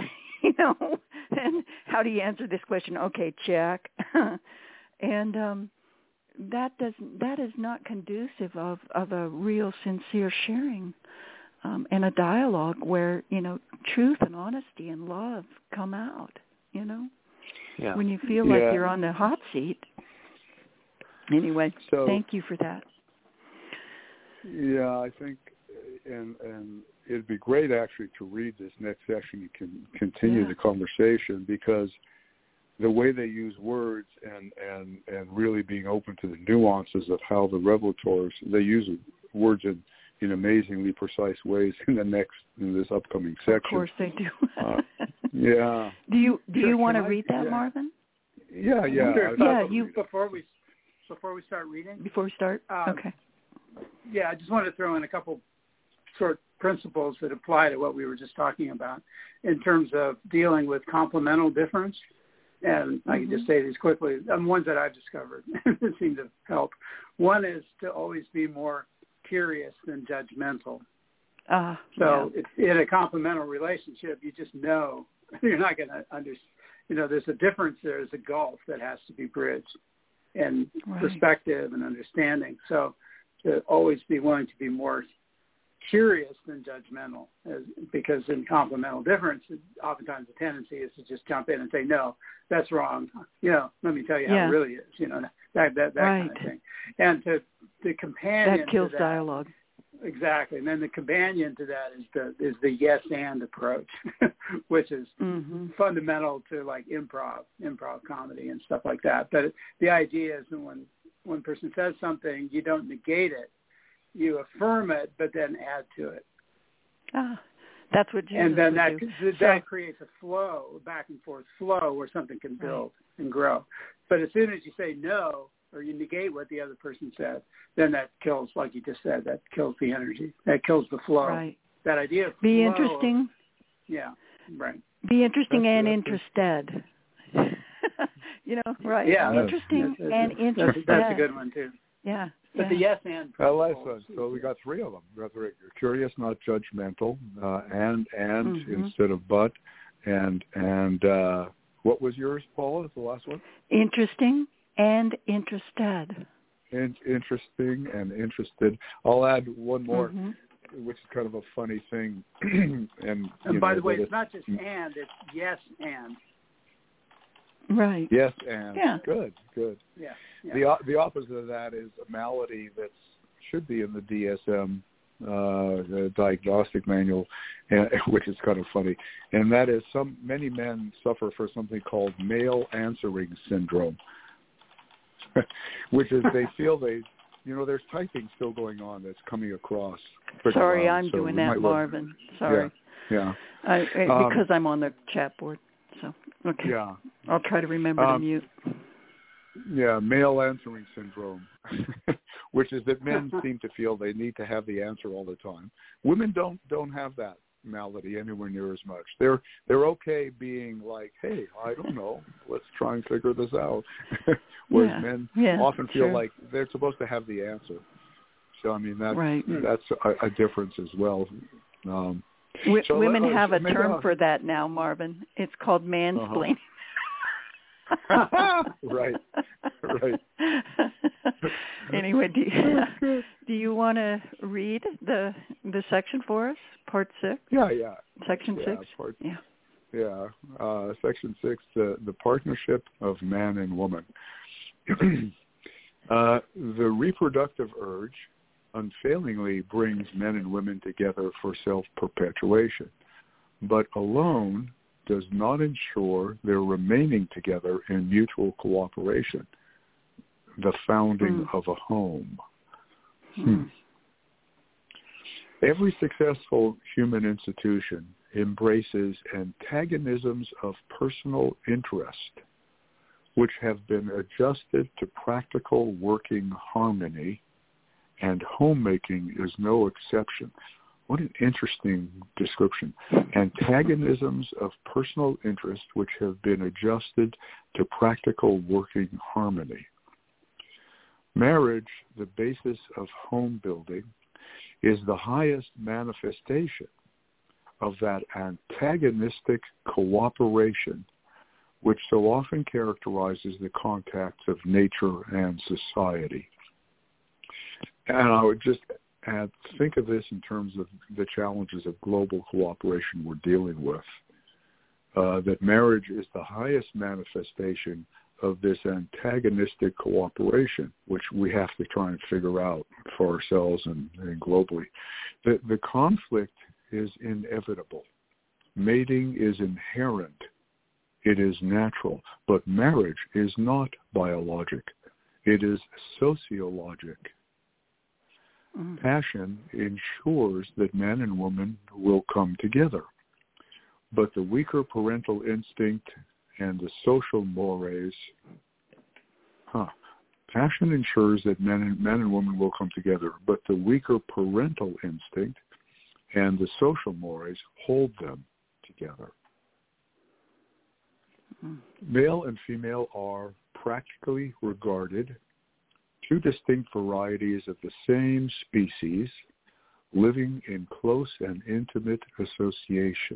and how do you answer this question? Okay, check. And that is not conducive of a real sincere sharing and a dialogue where, truth and honesty and love come out, Yeah. When you feel like you're on the hot seat. Anyway, thank you for that. Yeah, I think, and it'd be great actually to read this next section. You can continue the conversation, because the way they use words and really being open to the nuances of how the revelators, they use words in amazingly precise ways in this upcoming section. Of course they do. Yeah. Do you want to read that, Marvin? Yeah. Before we start reading? Before we start? Okay. Yeah, I just wanted to throw in a couple short principles that apply to what we were just talking about in terms of dealing with complemental difference. And I can just say these quickly. Ones that I've discovered that seem to help. One is to always be more curious than judgmental. If in a complemental relationship, you just know you're not going to understand. There's a difference. There's a gulf that has to be bridged, and perspective and understanding. So to always be willing to be more curious than judgmental, because in complemental difference, oftentimes the tendency is to just jump in and say, no, that's wrong. Let me tell you how it really is. That right. kind of thing. And the companion that kills to that, dialogue. Exactly. And then the companion to that is the yes and approach, which is fundamental to like improv comedy and stuff like that. But the idea is that when one person says something, you don't negate it. You affirm it, but then add to it. That's what Jesus and then would that creates a flow, a back and forth flow where something can build and grow. But as soon as you say no, or you negate what the other person said, then that kills, like you just said, that kills the energy. That kills the flow. Right. That idea of be flow, interesting. Yeah, right. Be interesting and interested. Right. Yeah. Interesting and interested. That's a good one, too. Yeah. But the yes and. So we got three of them. We got three. Curious, not judgmental, and instead of but, and what was yours, Paula? Is the last one? Interesting and interested. Interesting and interested. I'll add one more, which is kind of a funny thing. and by the way, it's not just and; it's yes and. Right. Yes, and yeah. Good. Yeah. The opposite of that is a malady that should be in the DSM the diagnostic manual, which is kind of funny, and that is many men suffer for something called male answering syndrome, which is they feel there's typing still going on that's coming across. Sorry, loud, I'm doing that, Marvin. Sorry. Yeah. Because I'm on the chat board. So, okay. Yeah. I'll try to remember to mute. Yeah, male answering syndrome, which is that men seem to feel they need to have the answer all the time. Women don't have that malady anywhere near as much. They're okay being like, hey, I don't know, let's try and figure this out. Whereas men often feel like they're supposed to have the answer. So I mean that's a difference as well. Women have a term for that now, Marvin. It's called mansplaining. Right. Anyway, do you want to read the section for us, Part 6? Yeah. Section 6. Section 6, the partnership of man and woman. The reproductive urge unfailingly brings men and women together for self-perpetuation, but alone does not ensure their remaining together in mutual cooperation, the founding of a home. Every successful human institution embraces antagonisms of personal interest, which have been adjusted to practical working harmony, and homemaking is no exception. What an interesting description. Antagonisms of personal interest which have been adjusted to practical working harmony. Marriage, the basis of home building, is the highest manifestation of that antagonistic cooperation which so often characterizes the contacts of nature and society. And I would just think of this in terms of the challenges of global cooperation we're dealing with, that marriage is the highest manifestation of this antagonistic cooperation, which we have to try and figure out for ourselves and globally. The conflict is inevitable. Mating is inherent. It is natural. But marriage is not biologic. It is sociologic. Passion ensures that man and woman will come together. But the weaker parental instinct and the social mores, passion ensures that men and women will come together, but the weaker parental instinct and the social mores hold them together. Male and female are practically regarded two distinct varieties of the same species living in close and intimate association.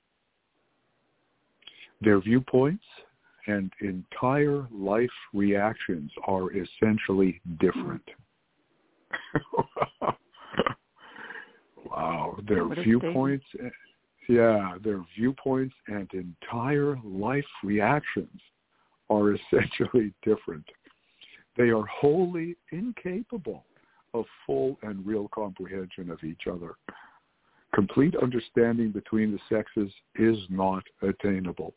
Their viewpoints and entire life reactions are essentially different. Wow, their viewpoints, their viewpoints and entire life reactions are essentially different. They are wholly incapable of full and real comprehension of each other. Complete understanding between the sexes is not attainable.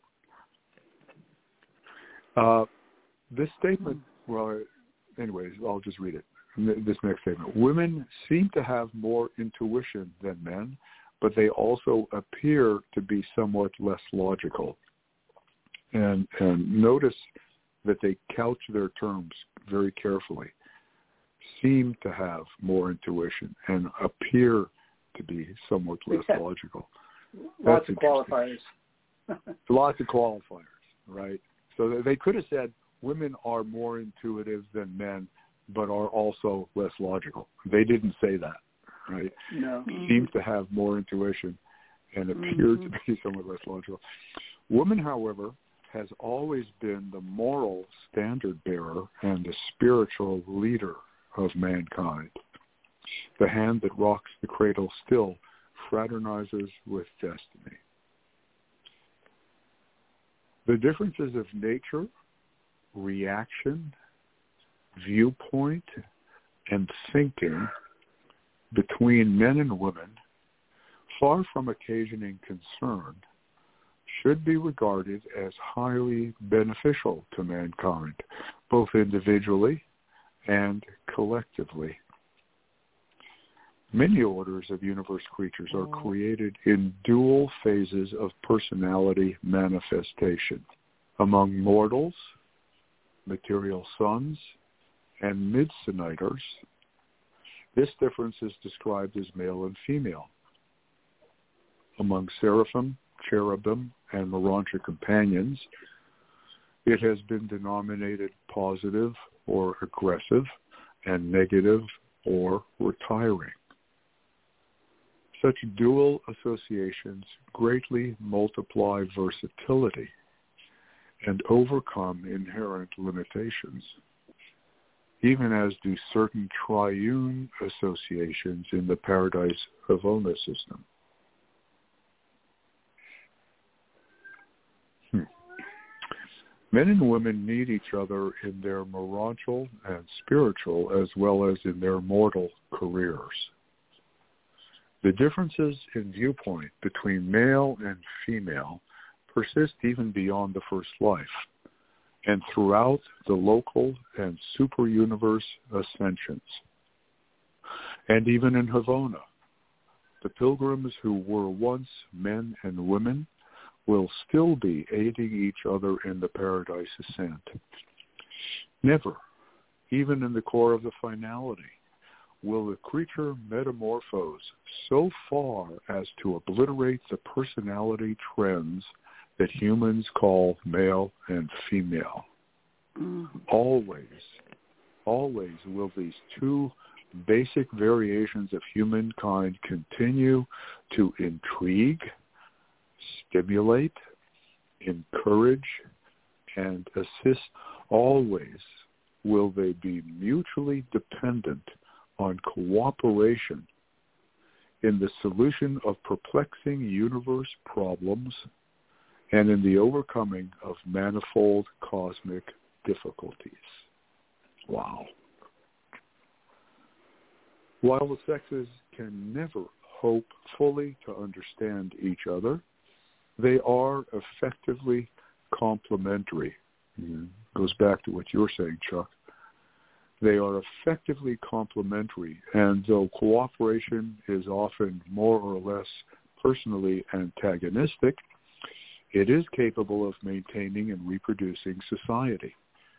This statement, well, anyways, I'll just read it. This next statement. Women seem to have more intuition than men, but they also appear to be somewhat less logical. And notice that they couch their terms very carefully. Seem to have more intuition and appear to be somewhat less logical. Lots of qualifiers. Lots of qualifiers, right? So they could have said women are more intuitive than men, but are also less logical. They didn't say that, right? No. Seems to have more intuition and appear to be somewhat less logical. Woman, however, has always been the moral standard bearer and the spiritual leader of mankind. The hand that rocks the cradle still fraternizes with destiny. The differences of nature, reaction, viewpoint, and thinking between men and women, far from occasioning concern, should be regarded as highly beneficial to mankind, both individually and collectively. Many orders of universe creatures are created in dual phases of personality manifestation. Among mortals, material sons, and midsuniters, this difference is described as male and female. Among seraphim, cherubim, and Morontia companions, it has been denominated positive or aggressive and negative or retiring. Such dual associations greatly multiply versatility and overcome inherent limitations, even as do certain triune associations in the Paradise Havona system. Men and women need each other in their morontial and spiritual as well as in their mortal careers. The differences in viewpoint between male and female persist even beyond the first life and throughout the local and super-universe ascensions. And even in Havona, the pilgrims who were once men and women will still be aiding each other in the paradise ascent. Never, even in the core of the finality, will the creature metamorphose so far as to obliterate the personality trends that humans call male and female. Always will these two basic variations of humankind continue to intrigue, stimulate, encourage, and assist. Always will they be mutually dependent on cooperation in the solution of perplexing universe problems and in the overcoming of manifold cosmic difficulties. Wow. While the sexes can never hope fully to understand each other, they are effectively complementary. Goes back to what you were saying, Chuck. They are effectively complementary, and though cooperation is often more or less personally antagonistic, it is capable of maintaining and reproducing society.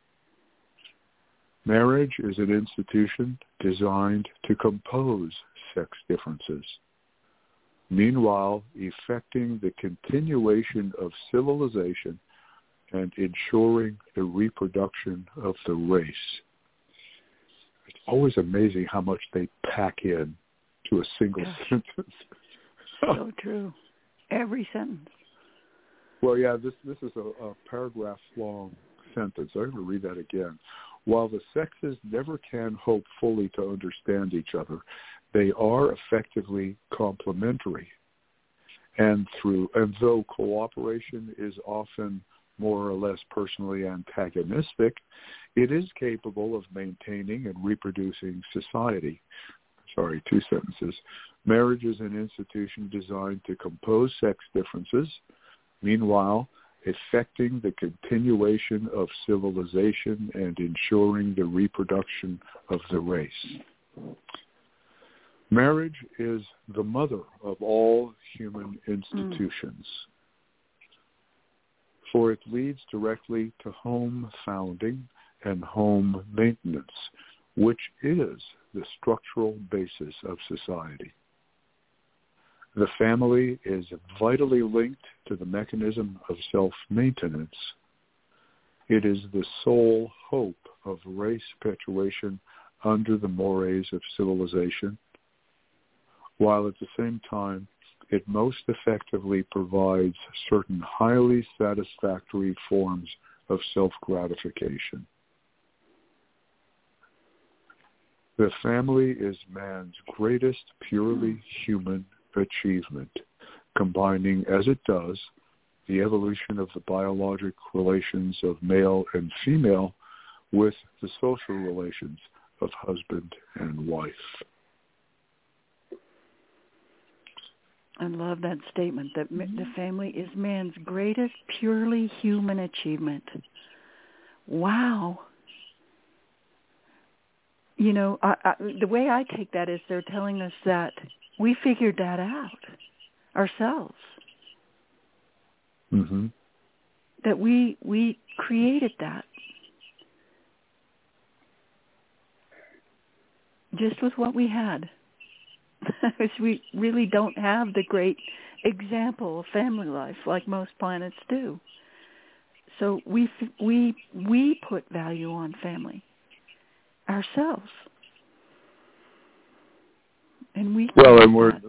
Marriage is an institution designed to compose sex differences, meanwhile effecting the continuation of civilization and ensuring the reproduction of the race. It's always amazing how much they pack in to a single sentence. So true. Every sentence. Well, yeah, this is a paragraph-long sentence. I'm going to read that again. While the sexes never can hope fully to understand each other, they are effectively complementary. And though cooperation is often more or less personally antagonistic, it is capable of maintaining and reproducing society. Sorry, 2 sentences. Marriage is an institution designed to compose sex differences, meanwhile effecting the continuation of civilization and ensuring the reproduction of the race. Marriage is the mother of all human institutions, for it leads directly to home founding and home maintenance, which is the structural basis of society. The family is vitally linked to the mechanism of self-maintenance. It is the sole hope of race perpetuation under the mores of civilization, while at the same time it most effectively provides certain highly satisfactory forms of self-gratification. The family is man's greatest purely human achievement, combining as it does the evolution of the biologic relations of male and female with the social relations of husband and wife. I love that statement, that the family is man's greatest purely human achievement. Wow. You know, the way I take that is they're telling us that we figured that out ourselves. Mm-hmm. That we created that. Just with what we had. Because we really don't have the great example of family life like most planets do. So we put value on family ourselves, and we we're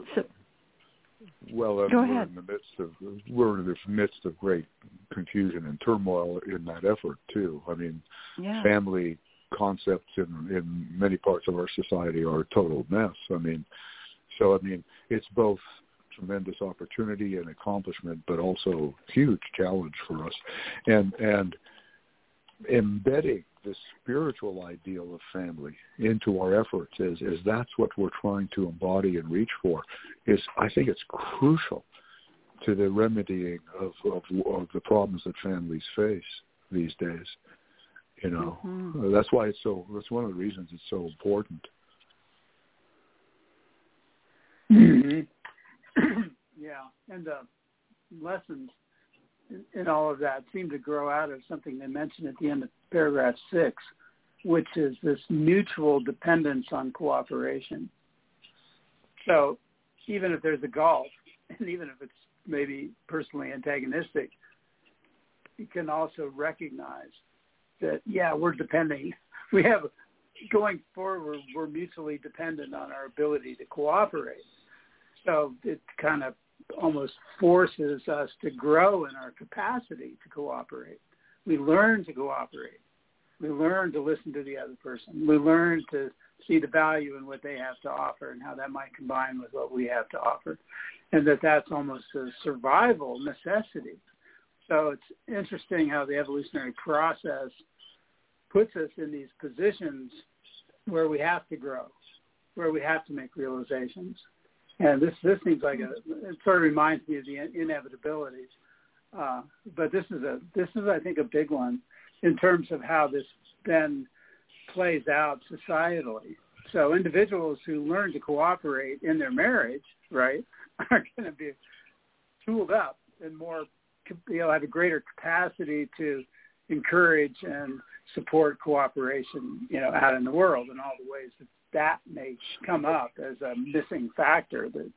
in the midst of great confusion and turmoil in that effort too. I mean, family concepts in many parts of our society are a total mess. So it's both tremendous opportunity and accomplishment, but also huge challenge for us. And embedding the spiritual ideal of family into our efforts, as that's what we're trying to embody and reach for, I think it's crucial to the remedying of the problems that families face these days. You know, that's why that's one of the reasons it's so important. Yeah, and the lessons in all of that seem to grow out of something they mentioned at the end of paragraph 6, which is this mutual dependence on cooperation. So even if there's a gulf, and even if it's maybe personally antagonistic, you can also recognize that, we're depending. We have, going forward, we're mutually dependent on our ability to cooperate. So it kind of almost forces us to grow in our capacity to cooperate. We learn to cooperate. We learn to listen to the other person. We learn to see the value in what they have to offer and how that might combine with what we have to offer, and that's almost a survival necessity. So it's interesting how the evolutionary process puts us in these positions where we have to grow, where we have to make realizations. And this seems like it sort of reminds me of the inevitabilities. But this is I think a big one in terms of how this then plays out societally. So individuals who learn to cooperate in their marriage, right, are going to be tooled up and more, have a greater capacity to encourage and support cooperation, out in the world in all the ways that may come up as a missing factor that,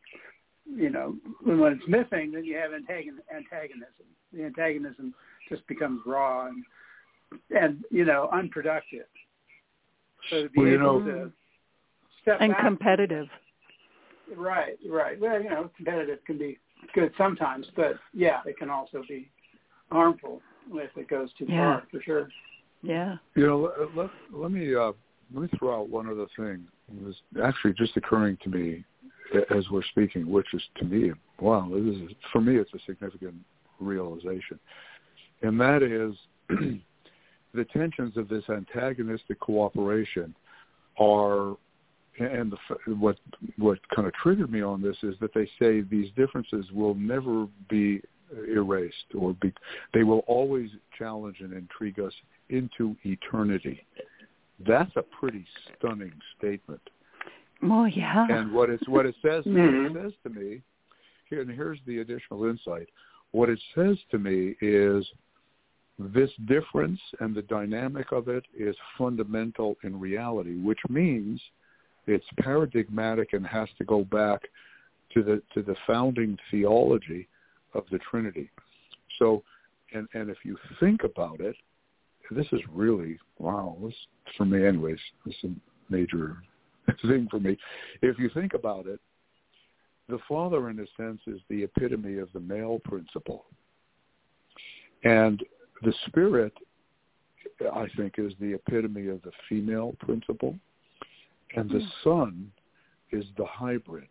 when it's missing, then you have antagonism. The antagonism just becomes raw and unproductive. So to be able to step and back, competitive. Right. Well, competitive can be good sometimes, but it can also be harmful if it goes too far, for sure. Yeah. Let me throw out one other thing was actually just occurring to me as we're speaking, which is to me, wow, for me it's a significant realization. And that is the tensions of this antagonistic cooperation are, and what kind of triggered me on this is that they say these differences will never be erased, they will always challenge and intrigue us into eternity. That's a pretty stunning statement. Oh yeah. And what it says to me, here's the additional insight. What it says to me is this difference and the dynamic of it is fundamental in reality, which means it's paradigmatic and has to go back to the founding theology of the Trinity. So, and if you think about it, this is really, wow, this, for me anyways, this is a major thing for me. If you think about it, the Father, in a sense, is the epitome of the male principle. And the Spirit, I think, is the epitome of the female principle. And the Son is the hybrid.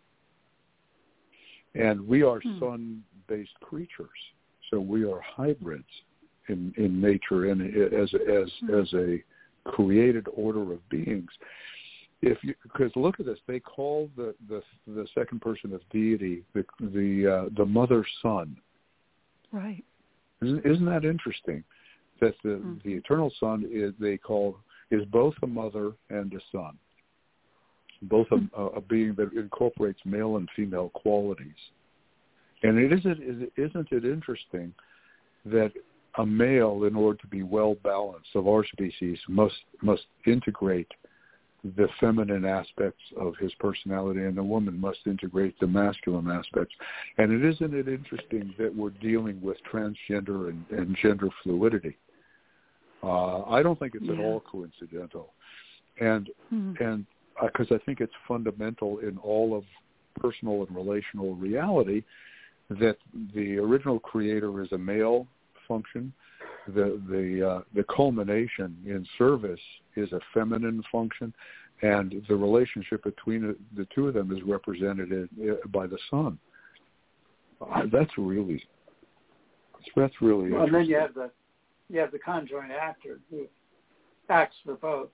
And we are Son-based creatures. So we are hybrids in nature and as a created order of beings. Because look at this, they call the second person of deity the mother son. Right. Isn't that interesting? That the eternal Son is both a mother and a son, both a being that incorporates male and female qualities. And isn't it interesting that a male, in order to be well balanced of our species, must integrate the feminine aspects of his personality, and the woman must integrate the masculine aspects. And isn't it interesting that we're dealing with transgender and gender fluidity? I don't think it's at all coincidental, and because I think it's fundamental in all of personal and relational reality that the original creator is a male function. The culmination in service is a feminine function, and the relationship between the two of them is represented by the Son. That's really Well, interesting. and then you have the conjoint actor who acts for both.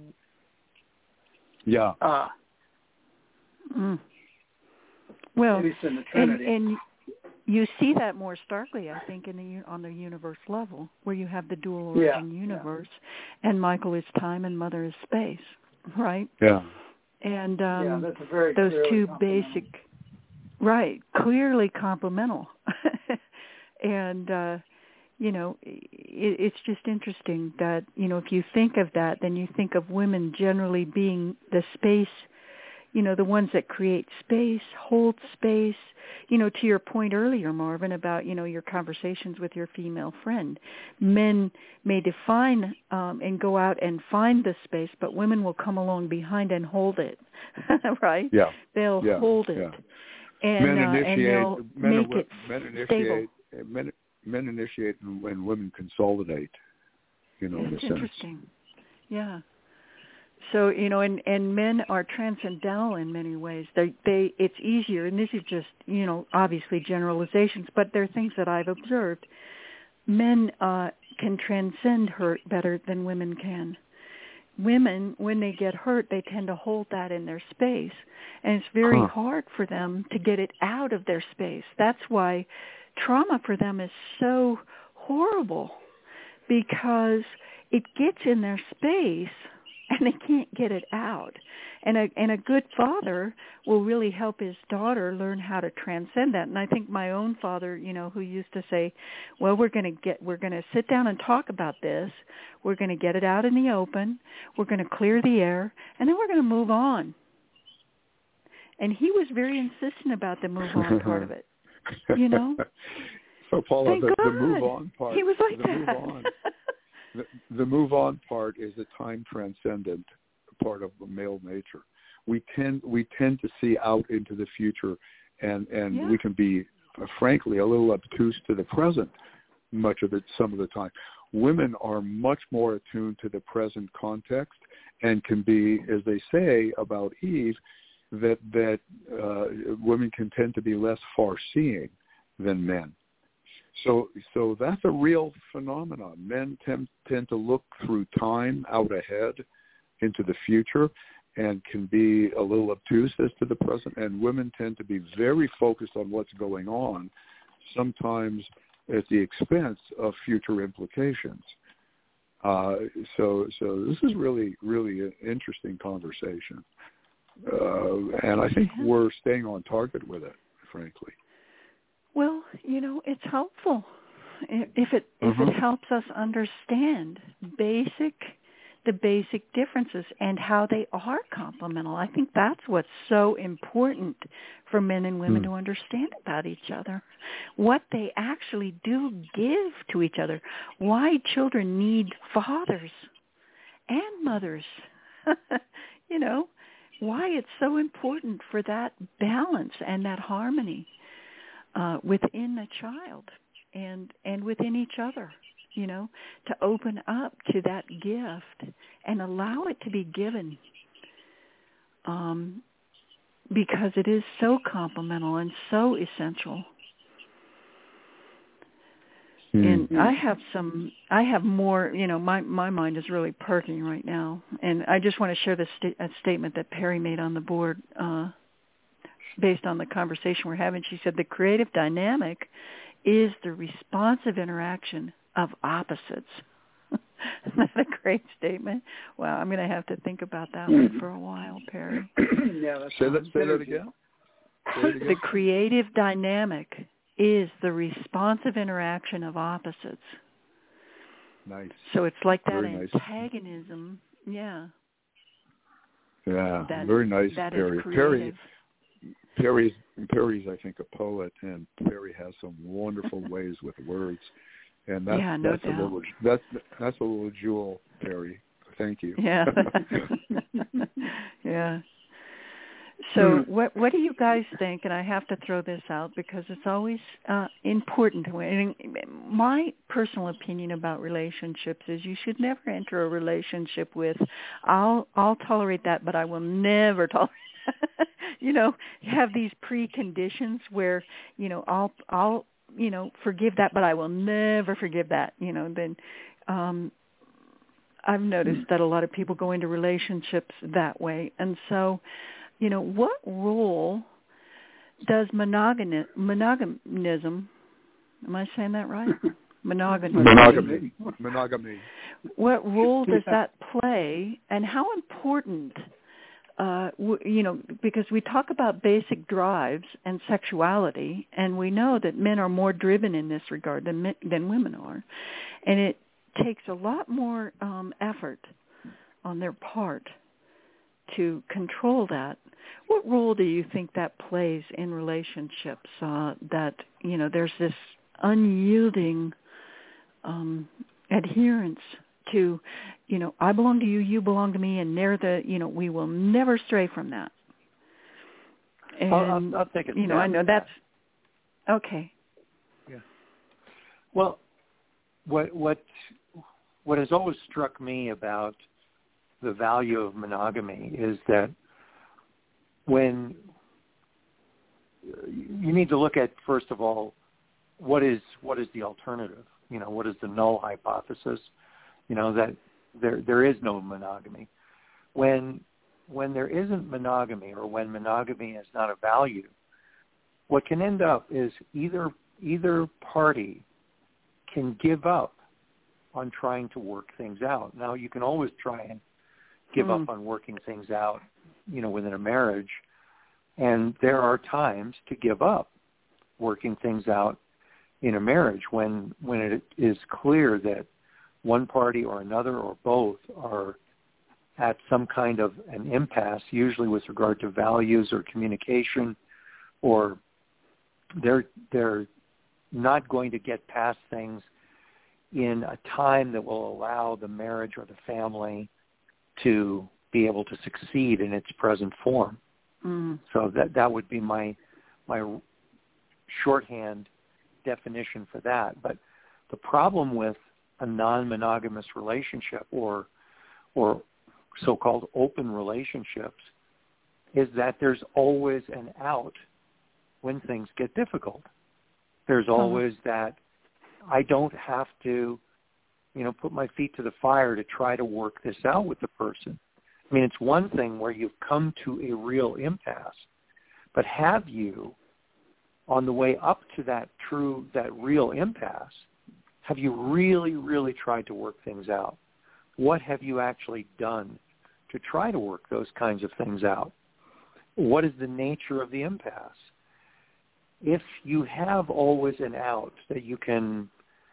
Yeah. Well, at least in the Trinity. and you see that more starkly, I think, on the universe level, where you have the dual origin universe, and Michael is time and Mother is space, right? Yeah. And that's a very those two basic, right, clearly complemental. And, it's just interesting that, if you think of that, then you think of women generally being the space, the ones that create space, hold space, to your point earlier, Marvin, about, your conversations with your female friend. Men may define and go out and find the space, but women will come along behind and hold it, right? Yeah. They'll hold it. Yeah. And they'll make it stable. Men initiate and women consolidate, in a sense. Interesting. Yeah. So, and men are transcendental in many ways. It's easier, and this is just, obviously generalizations, but they're things that I've observed. Men can transcend hurt better than women can. Women, when they get hurt, they tend to hold that in their space, and it's very hard for them to get it out of their space. That's why trauma for them is so horrible, because it gets in their space and they can't get it out. And a good father will really help his daughter learn how to transcend that. And I think my own father, who used to say, well, we're going to sit down and talk about this. We're going to get it out in the open. We're going to clear the air, and then we're going to move on. And he was very insistent about the move on part of it. So, Paula, Thank the God. move on part. He was like the that. Move on, the move on part is the time transcendent part of the male nature. We tend to see out into the future, and we can be, frankly, a little obtuse to the present some of the time. Women are much more attuned to the present context and can be, as they say about Eve, that women can tend to be less far-seeing than men. So that's a real phenomenon. Men tend to look through time out ahead into the future and can be a little obtuse as to the present, and women tend to be very focused on what's going on, sometimes at the expense of future implications. So this is really, really an interesting conversation. And I think we're staying on target with it, frankly. Well, it's helpful if it helps us understand the basic differences and how they are complemental. I think that's what's so important for men and women to understand about each other, what they actually do give to each other, why children need fathers and mothers, why it's so important for that balance and that harmony within the child and within each other, to open up to that gift and allow it to be given, because it is so complemental and so essential. And I have more, my mind is really perking right now. And I just want to share a statement that Perry made on the board based on the conversation we're having. She said, the creative dynamic is the responsive interaction of opposites. Isn't that a great statement? Wow, I'm going to have to think about that one for a while, Perry. Yeah, say that again. The creative dynamic is the responsive interaction of opposites. Nice. So it's like that very antagonism. Nice. Yeah. Yeah, very nice, Perry. Perry's, I think, a poet, and Perry has some wonderful ways with words, and that's a little jewel, Perry. Thank you. Yeah. Yeah. So what do you guys think? And I have to throw this out because it's always important. My personal opinion about relationships is you should never enter a relationship with, I'll tolerate that, but I will never tolerate that. You have these preconditions where, I'll forgive that, but I will never forgive that. Then I've noticed that a lot of people go into relationships that way. And so, what role does monoganism, am I saying that right? Monogamy. What role does that play, and how important, because we talk about basic drives and sexuality, and we know that men are more driven in this regard than women are, and it takes a lot more effort on their part to control that. What role do you think that plays in relationships, that, there's this unyielding adherence to, I belong to you, you belong to me, and we will never stray from that. And, I'll take it. I know that's, okay. Yeah. Well, what has always struck me about the value of monogamy is that when you need to look at, first of all, what is the alternative? What is the null hypothesis? That there is no monogamy. When there isn't monogamy, or when monogamy is not a value, what can end up is either party can give up on trying to work things out. Now, you can always try and give up on working things out, within a marriage. And there are times to give up working things out in a marriage when it is clear that one party or another or both are at some kind of an impasse, usually with regard to values or communication, or they're not going to get past things in a time that will allow the marriage or the family to be able to succeed in its present form. So that would be my shorthand definition for that. But the problem with a non-monogamous relationship, or so-called open relationships is that there's always an out when things get difficult. There's always that I don't have to, put my feet to the fire to try to work this out with the person. I mean, it's one thing where you've come to a real impasse, but have you, on the way up to that real impasse, have you really, really tried to work things out? What have you actually done to try to work those kinds of things out? What is the nature of the impasse? If you have always an out that you can,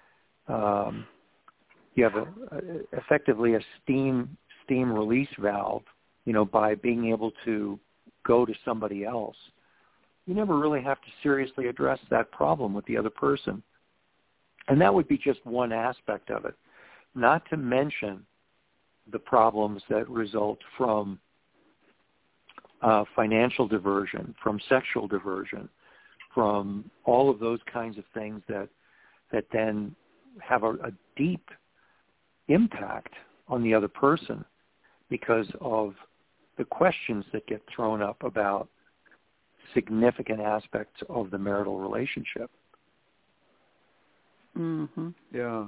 you have effectively a steam release valve, by being able to go to somebody else, you never really have to seriously address that problem with the other person. And that would be just one aspect of it, not to mention the problems that result from financial diversion, from sexual diversion, from all of those kinds of things that then have a deep impact on the other person because of the questions that get thrown up about significant aspects of the marital relationship. Mm-hmm. Yeah,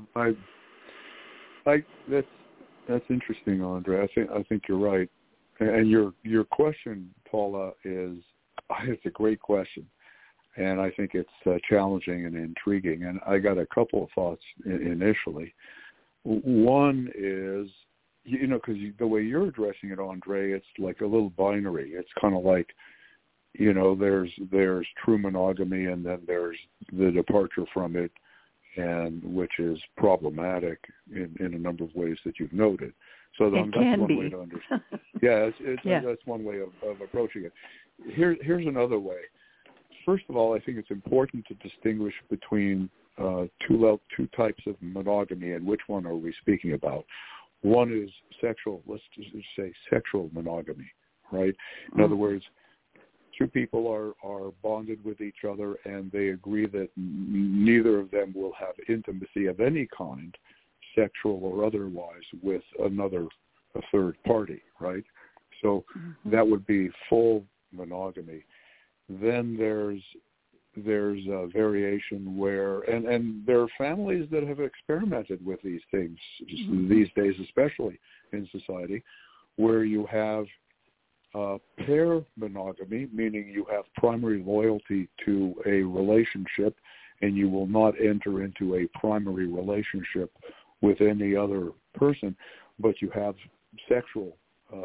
that's interesting, Andre. I think you're right, and your question, Paula, it's a great question, and I think it's challenging and intriguing. And I got a couple of thoughts initially. One is, because the way you're addressing it, Andre, it's like a little binary. It's kind of like, there's true monogamy, and then there's the departure from it, and which is problematic in a number of ways that you've noted. So that's one way to understand. Yeah, that's one way of approaching it. Here's another way. First of all, I think it's important to distinguish between two types of monogamy, and which one are we speaking about? One is sexual, let's just say sexual monogamy, right? In other words, two people are bonded with each other, and they agree that neither of them will have intimacy of any kind, sexual or otherwise, with a third party, right? So that would be full monogamy. Then there's a variation where, and there are families that have experimented with these things, these days especially in society, where you have pair monogamy, meaning you have primary loyalty to a relationship and you will not enter into a primary relationship with any other person, but you have sexual,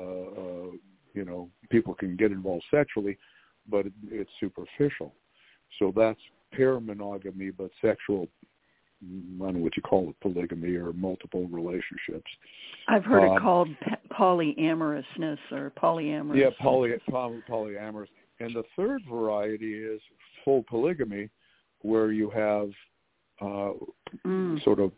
people can get involved sexually, but it's superficial. So that's pair monogamy, but sexual, I don't know what you call it, polygamy or multiple relationships. I've heard it called polyamorousness or polyamorous. Yeah, polyamorous. And the third variety is full polygamy, where you have sort of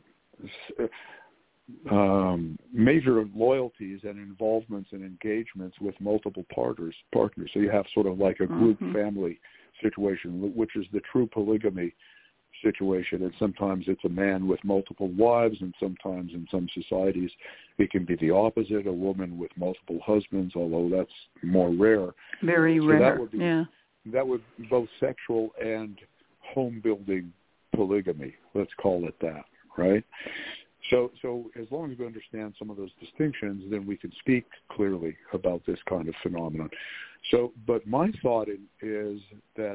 major loyalties and involvements and engagements with multiple partners. So you have sort of like a group family situation, which is the true polygamy situation. And sometimes it's a man with multiple wives, and sometimes in some societies it can be the opposite, a woman with multiple husbands, although that's more rare. Very rare. That would be both sexual and home-building polygamy, let's call it that, right? So as long as we understand some of those distinctions, then we can speak clearly about this kind of phenomenon. But my thought is that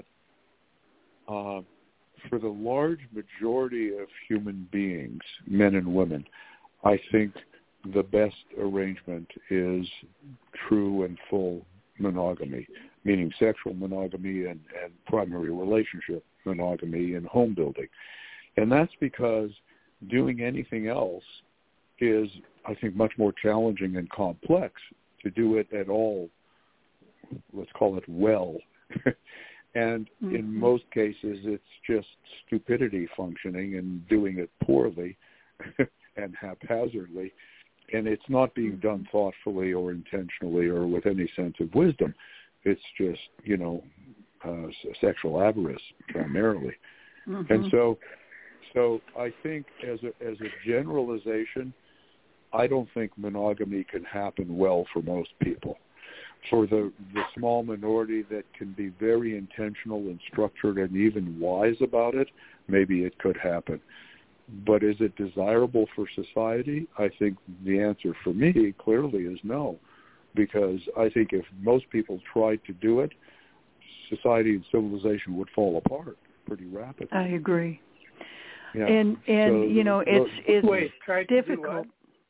for the large majority of human beings, men and women, I think the best arrangement is true and full monogamy, meaning sexual monogamy and primary relationship monogamy and home building. And that's because doing anything else is, I think, much more challenging and complex. To do it at all, let's call it well. And in most cases, it's just stupidity functioning and doing it poorly and haphazardly. And it's not being done thoughtfully or intentionally or with any sense of wisdom. It's just, sexual avarice primarily. And so I think as a generalization, I don't think monogamy can happen well for most people. For the small minority that can be very intentional and structured and even wise about it, maybe it could happen. But is it desirable for society? I think the answer for me clearly is no, because I think if most people tried to do it, society and civilization would fall apart pretty rapidly. I agree. Yeah. And so you know, it's difficult.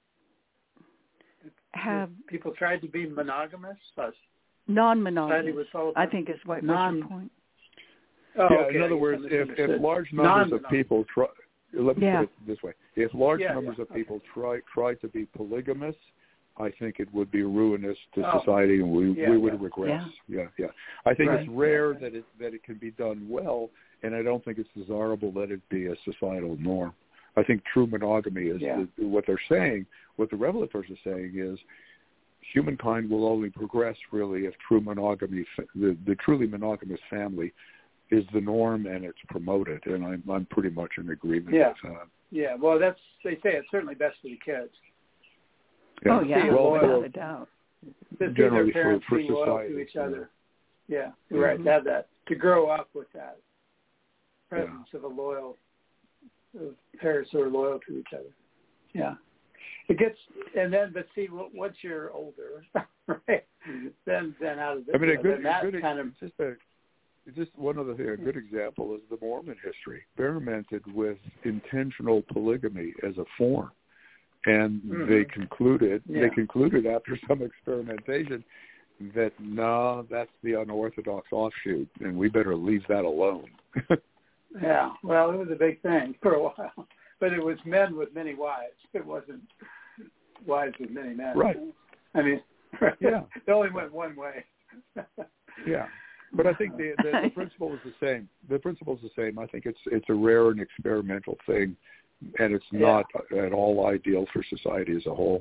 People tried to be monogamous? Non-monogamous, I think is what was your point. Oh, yeah, okay. In other words, if large numbers of people try, let me put it this way: if large numbers of people try to be polygamous, I think it would be ruinous to society, and we would regress. Yeah. I think it's rare that it can be done well, and I don't think it's desirable that it be a societal norm. I think true monogamy is what they're saying. What the revelators are saying is humankind will only progress really if true monogamy, the truly monogamous family, is the norm and it's promoted. And I'm pretty much in agreement with that. Yeah. Well, they say it's certainly best for the kids. Yeah. Oh yeah, without a doubt. To see their parents be loyal to each other. Yeah, right. To have that, to grow up with that presence of a loyal. Parents who are loyal to each other. Yeah. It gets, but see, once you're older, right, then out of this, I mean, just one other thing, a good example is the Mormon history, experimented with intentional polygamy as a form. And they concluded after some experimentation that, no, that's the unorthodox offshoot, and we better leave that alone. Yeah, well, it was a big thing for a while, but it was men with many wives. It wasn't wives with many men. Right. I mean, it only went one way. Yeah, but I think the principle is the same. The principle is the same. I think it's a rare and experimental thing, and it's not at all ideal for society as a whole.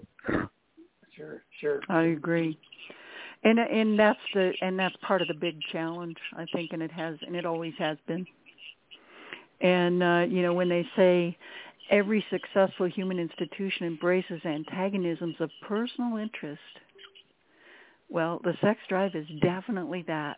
Sure. I agree. And that's part of the big challenge, I think, and it always has been. And, when they say every successful human institution embraces antagonisms of personal interest, well, the sex drive is definitely that.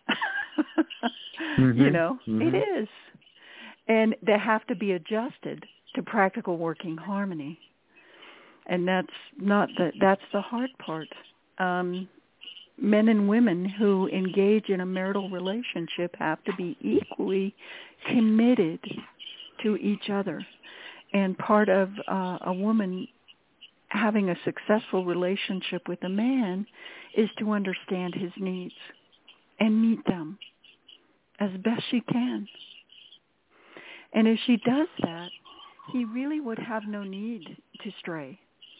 It is. And they have to be adjusted to practical working harmony. And that's the hard part. Men and women who engage in a marital relationship have to be equally committed to each other. And part of a woman having a successful relationship with a man is to understand his needs and meet them as best she can. And if she does that, he really would have no need to stray.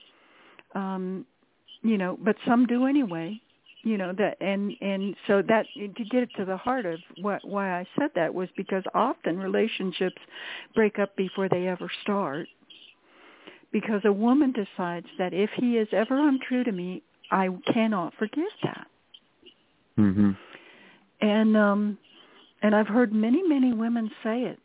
But some do anyway. So that to get to the heart of why I said that was because often relationships break up before they ever start, because a woman decides that if he is ever untrue to me, I cannot forgive that. Mm-hmm. And I've heard many women say it.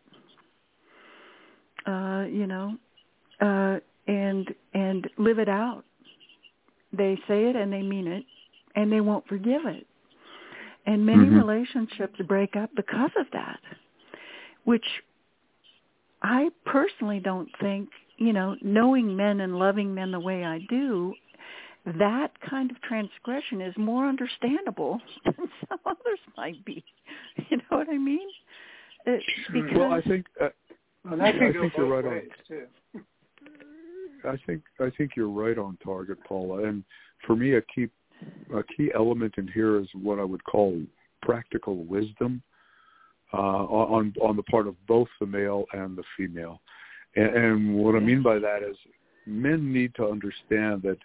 And live it out. They say it and they mean it. And they won't forgive it. And many relationships break up because of that, which I personally don't think, knowing men and loving men the way I do, that kind of transgression is more understandable than some others might be. You know what I mean? Well, I think I think you're right ways, too. I think you're right on target, Paula. And for me, a key element in here is what I would call practical wisdom on the part of both the male and the female. And what I mean by that is men need to understand that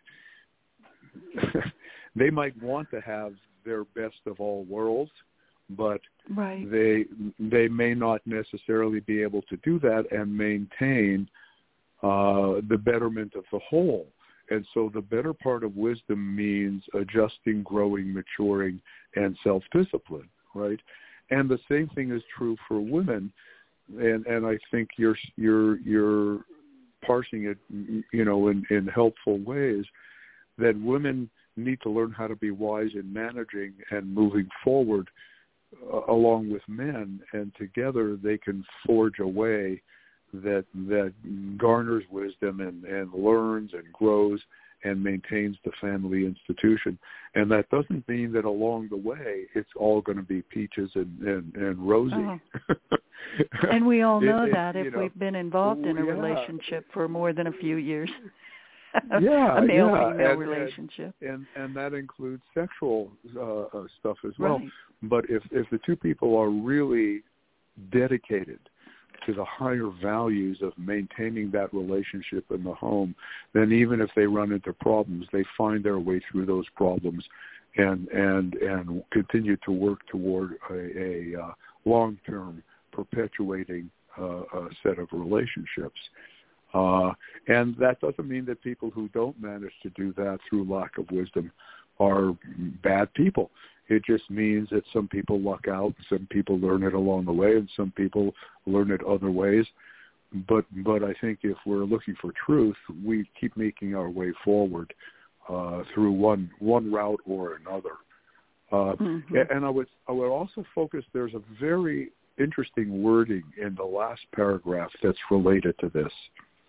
they might want to have their best of all worlds, but they may not necessarily be able to do that and maintain the betterment of the whole. And so the better part of wisdom means adjusting, growing, maturing, and self-discipline, right? And the same thing is true for women. And I think your parsing it, in helpful ways, that women need to learn how to be wise in managing and moving forward along with men, and together they can forge a way that garners wisdom and learns and grows and maintains the family institution. And that doesn't mean that along the way it's all going to be peaches and rosy. Uh-huh. And we all know that if we've been involved in a relationship for more than a few years. A male-female relationship. And that includes sexual stuff as well. Right. But if the two people are really dedicated to the higher values of maintaining that relationship in the home, then even if they run into problems, they find their way through those problems and continue to work toward a long-term perpetuating set of relationships. And that doesn't mean that people who don't manage to do that through lack of wisdom are bad people. It just means that some people luck out, some people learn it along the way, and some people learn it other ways. But I think if we're looking for truth, we keep making our way forward through one route or another. And I would also focus. There's a very interesting wording in the last paragraph that's related to this.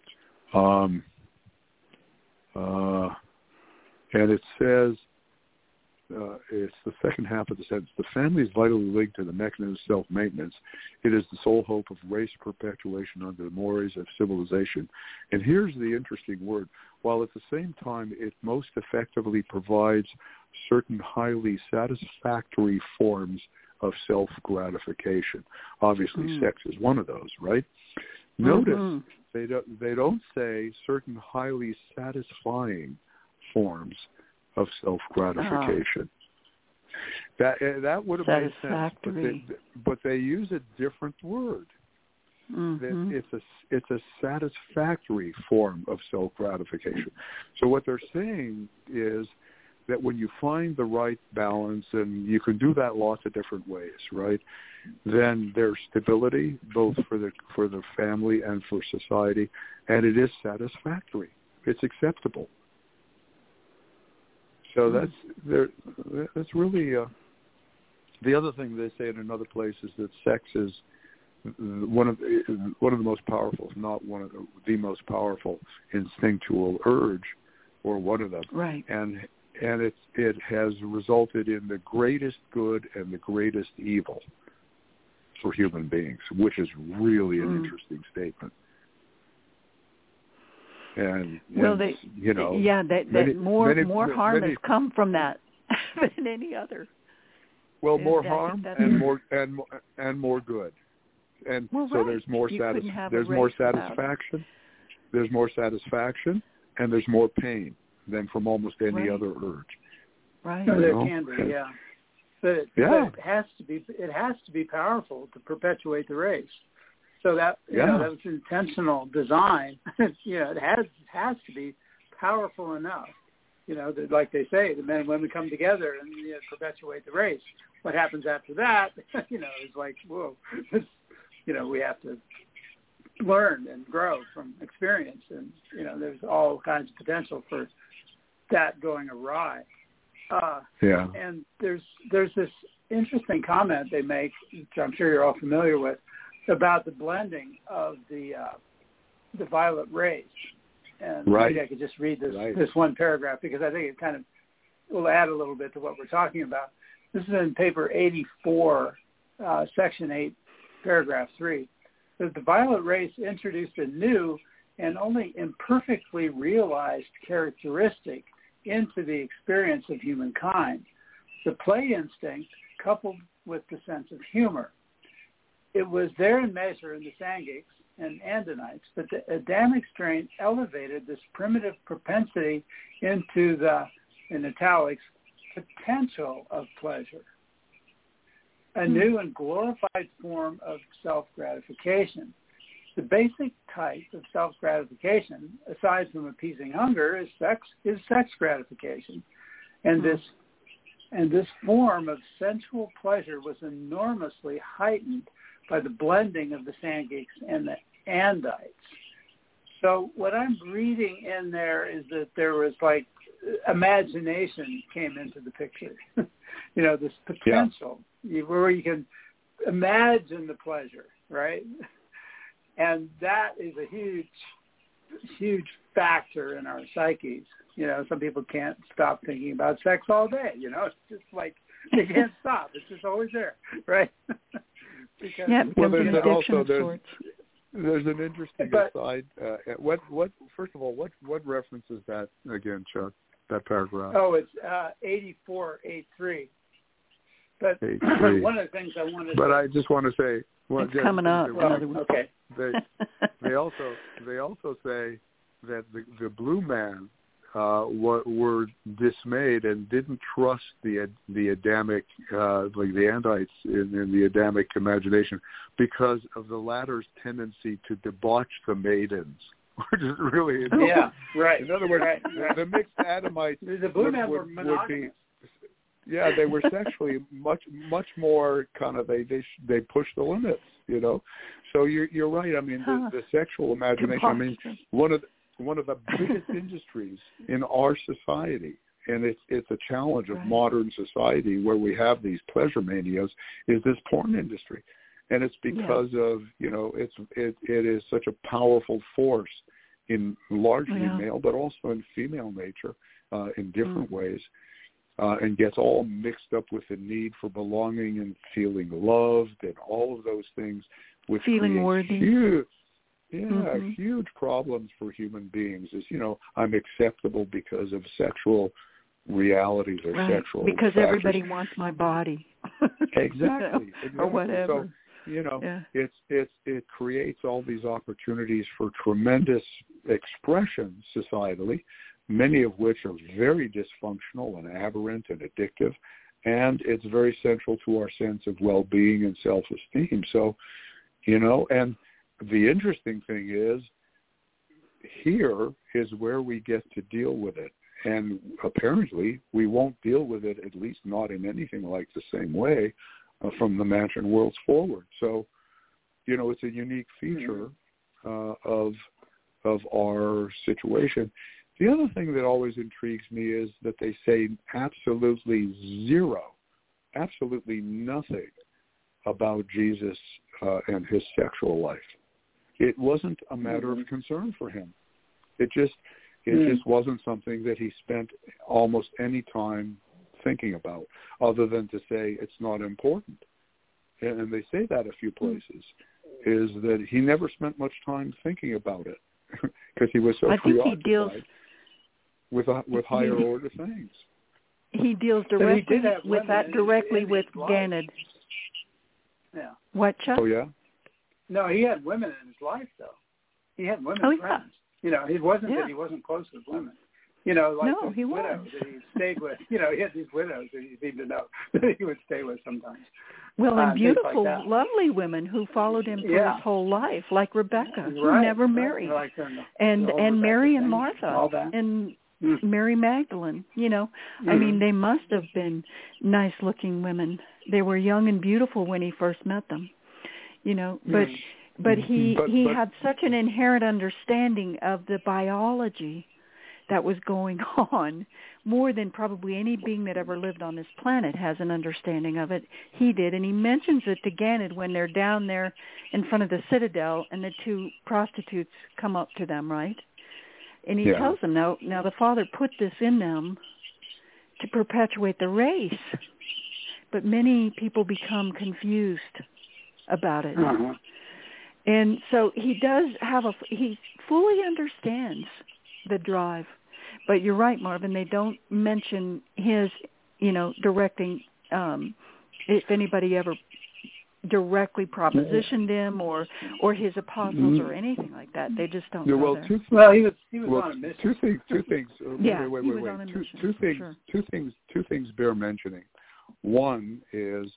And it says, it's the second half of the sentence, the family is vitally linked to the mechanism of self-maintenance. It is the sole hope of race perpetuation under the mores of civilization. And here's the interesting word. While at the same time it most effectively provides certain highly satisfactory forms of self-gratification. Obviously, sex is one of those, right? Notice they don't say certain highly satisfying forms of self-gratification. That would have made sense, but they use a different word. It's a satisfactory form of self-gratification. So what they're saying is that when you find the right balance, and you can do that lots of different ways, right? Then there's stability both for the family and for society, and it is satisfactory. It's acceptable. So that's really the other thing they say in another place is that sex is one of the most powerful, if not one of the most powerful instinctual urge, or one of them. Right. And it has resulted in the greatest good and the greatest evil for human beings, which is really an interesting statement. And more harm has come from that than any other. Well, more harm and more good, and so there's more satisfaction. There's more satisfaction, and there's more pain than from almost any other urge. Right. No, there can be, yeah. But it has to be powerful to perpetuate the race. So that that was intentional design. It has to be powerful enough. That, like they say, the men and women come together and perpetuate the race. What happens after that, is like, whoa. We have to learn and grow from experience, and there's all kinds of potential for that going awry. And there's this interesting comment they make, which I'm sure you're all familiar with, about the blending of the violet rays. And maybe I could just read this one paragraph, because I think it kind of will add a little bit to what we're talking about. This is in paper 84, section 8, paragraph 3. The violet race introduced a new and only imperfectly realized characteristic into the experience of humankind, the play instinct coupled with the sense of humor. It was there in measure in the Sangiks and Andinites, but the Adamic strain elevated this primitive propensity into the, in italics, potential of pleasure, a new and glorified form of self-gratification. The basic type of self-gratification, aside from appeasing hunger, is sex gratification. And this form of sensual pleasure was enormously heightened by the blending of the Sangiks and the Andites. So what I'm reading in there is that there was like imagination came into the picture. This potential where you can imagine the pleasure, right? And that is a huge factor in our psyches. Some people can't stop thinking about sex all day. It's just like they can't stop. It's just always there, right? Because it becomes an addiction of sorts. There's an interesting aside. First of all, what reference is that again, Chuck? That paragraph? Oh, it's 8483. But 83. One of the things I wanted. But I just want to say, it's coming up. Okay. They also say that the blue man were dismayed and didn't trust the Adamic, like the Andites in the Adamic imagination, because of the latter's tendency to debauch the maidens, which is really interesting. Yeah, right. In other words, the mixed Adamites the blue men were monogamous. Yeah, they were sexually much more kind of they push the limits, So you're right. I mean, the sexual imagination. I mean, one of the biggest industries in our society, and it's a challenge of modern society where we have these pleasure manias, is this porn industry, and it's because of it is such a powerful force in largely male, but also in female nature in different ways. And gets all mixed up with the need for belonging and feeling loved and all of those things, which feeling worthy. Huge problems for human beings. Is I'm acceptable because of sexual realities or sexual because factors. Everybody wants my body. Exactly. Or whatever. So it creates all these opportunities for tremendous expression societally, many of which are very dysfunctional and aberrant and addictive, and it's very central to our sense of well-being and self-esteem. So, and the interesting thing is, here is where we get to deal with it. And apparently we won't deal with it, at least not in anything like the same way, from the Mansion worlds forward. So, it's a unique feature of our situation. The other thing that always intrigues me is that they say absolutely nothing about Jesus and his sexual life. It wasn't a matter of concern for him. It just wasn't something that he spent almost any time thinking about, other than to say it's not important. And they say that a few places, is that he never spent much time thinking about it because he was so preoccupied with higher order things. He deals directly with that directly with Ganid. Yeah. What, Chuck? Oh, yeah? No, he had women in his life, though. He had women friends. It wasn't that he wasn't close with women. He widows that he stayed with. He had these widows that he seemed to know that he would stay with sometimes. Well, and beautiful, lovely women who followed him for his whole life, like Rebecca, who never married, and Mary and Martha, and Mary Magdalene. I mean, they must have been nice-looking women. They were young and beautiful when he first met them. But he had such an inherent understanding of the biology that was going on, more than probably any being that ever lived on this planet has an understanding of it. He did, and he mentions it to Ganid when they're down there in front of the Citadel, and the two prostitutes come up to them, right? And he tells them, now the Father put this in them to perpetuate the race, but many people become confused about it. And so he does he fully understands the drive. But you're right, Marvin, they don't mention his, directing, if anybody ever directly propositioned him or his apostles or anything like that. They just don't go there. He was on a mission. Two things. Wait. Two things bear mentioning. One is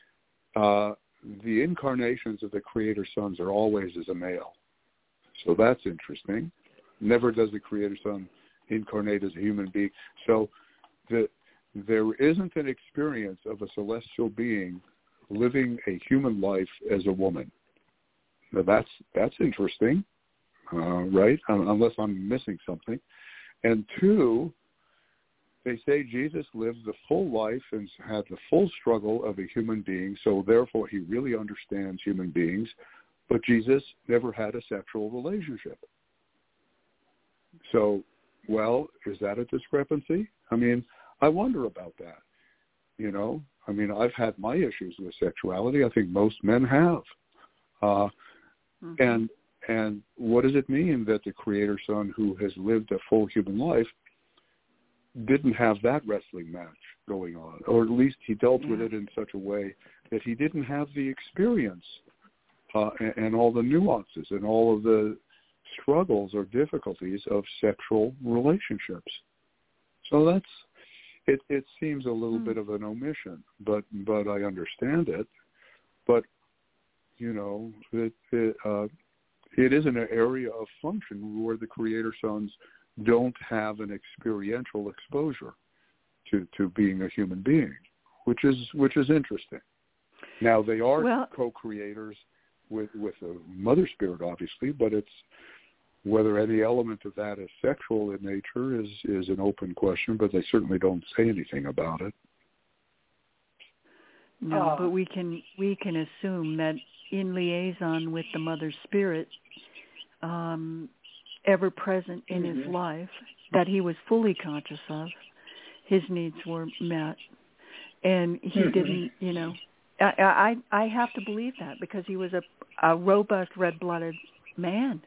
the incarnations of the Creator Sons are always as a male. So that's interesting. Never does the Creator Son incarnate as a human being. So there isn't an experience of a celestial being living a human life as a woman. Now that's interesting. right? Unless I'm missing something. And two, they say Jesus lived the full life and had the full struggle of a human being, so therefore he really understands human beings, but Jesus never had a sexual relationship. So, well, is that a discrepancy? I mean, I wonder about that. You know, I mean, I've had my issues with sexuality. I think most men have. And what does it mean that the Creator Son, who has lived a full human life, didn't have that wrestling match going on, or at least he dealt with it in such a way that he didn't have the experience and all the nuances and all of the struggles or difficulties of sexual relationships? So that's it seems a little bit of an omission, but I understand it. But you know, it is an area of function where the Creator Sons don't have an experiential exposure to being a human being, which is interesting. Now they are co-creators with the Mother Spirit, obviously, but it's whether any element of that is sexual in nature is an open question. But they certainly don't say anything about it. No, but we can assume that in liaison with the Mother Spirit, ever present in his life, that he was fully conscious of, his needs were met, and he didn't, you know, I have to believe that because he was a robust red-blooded man,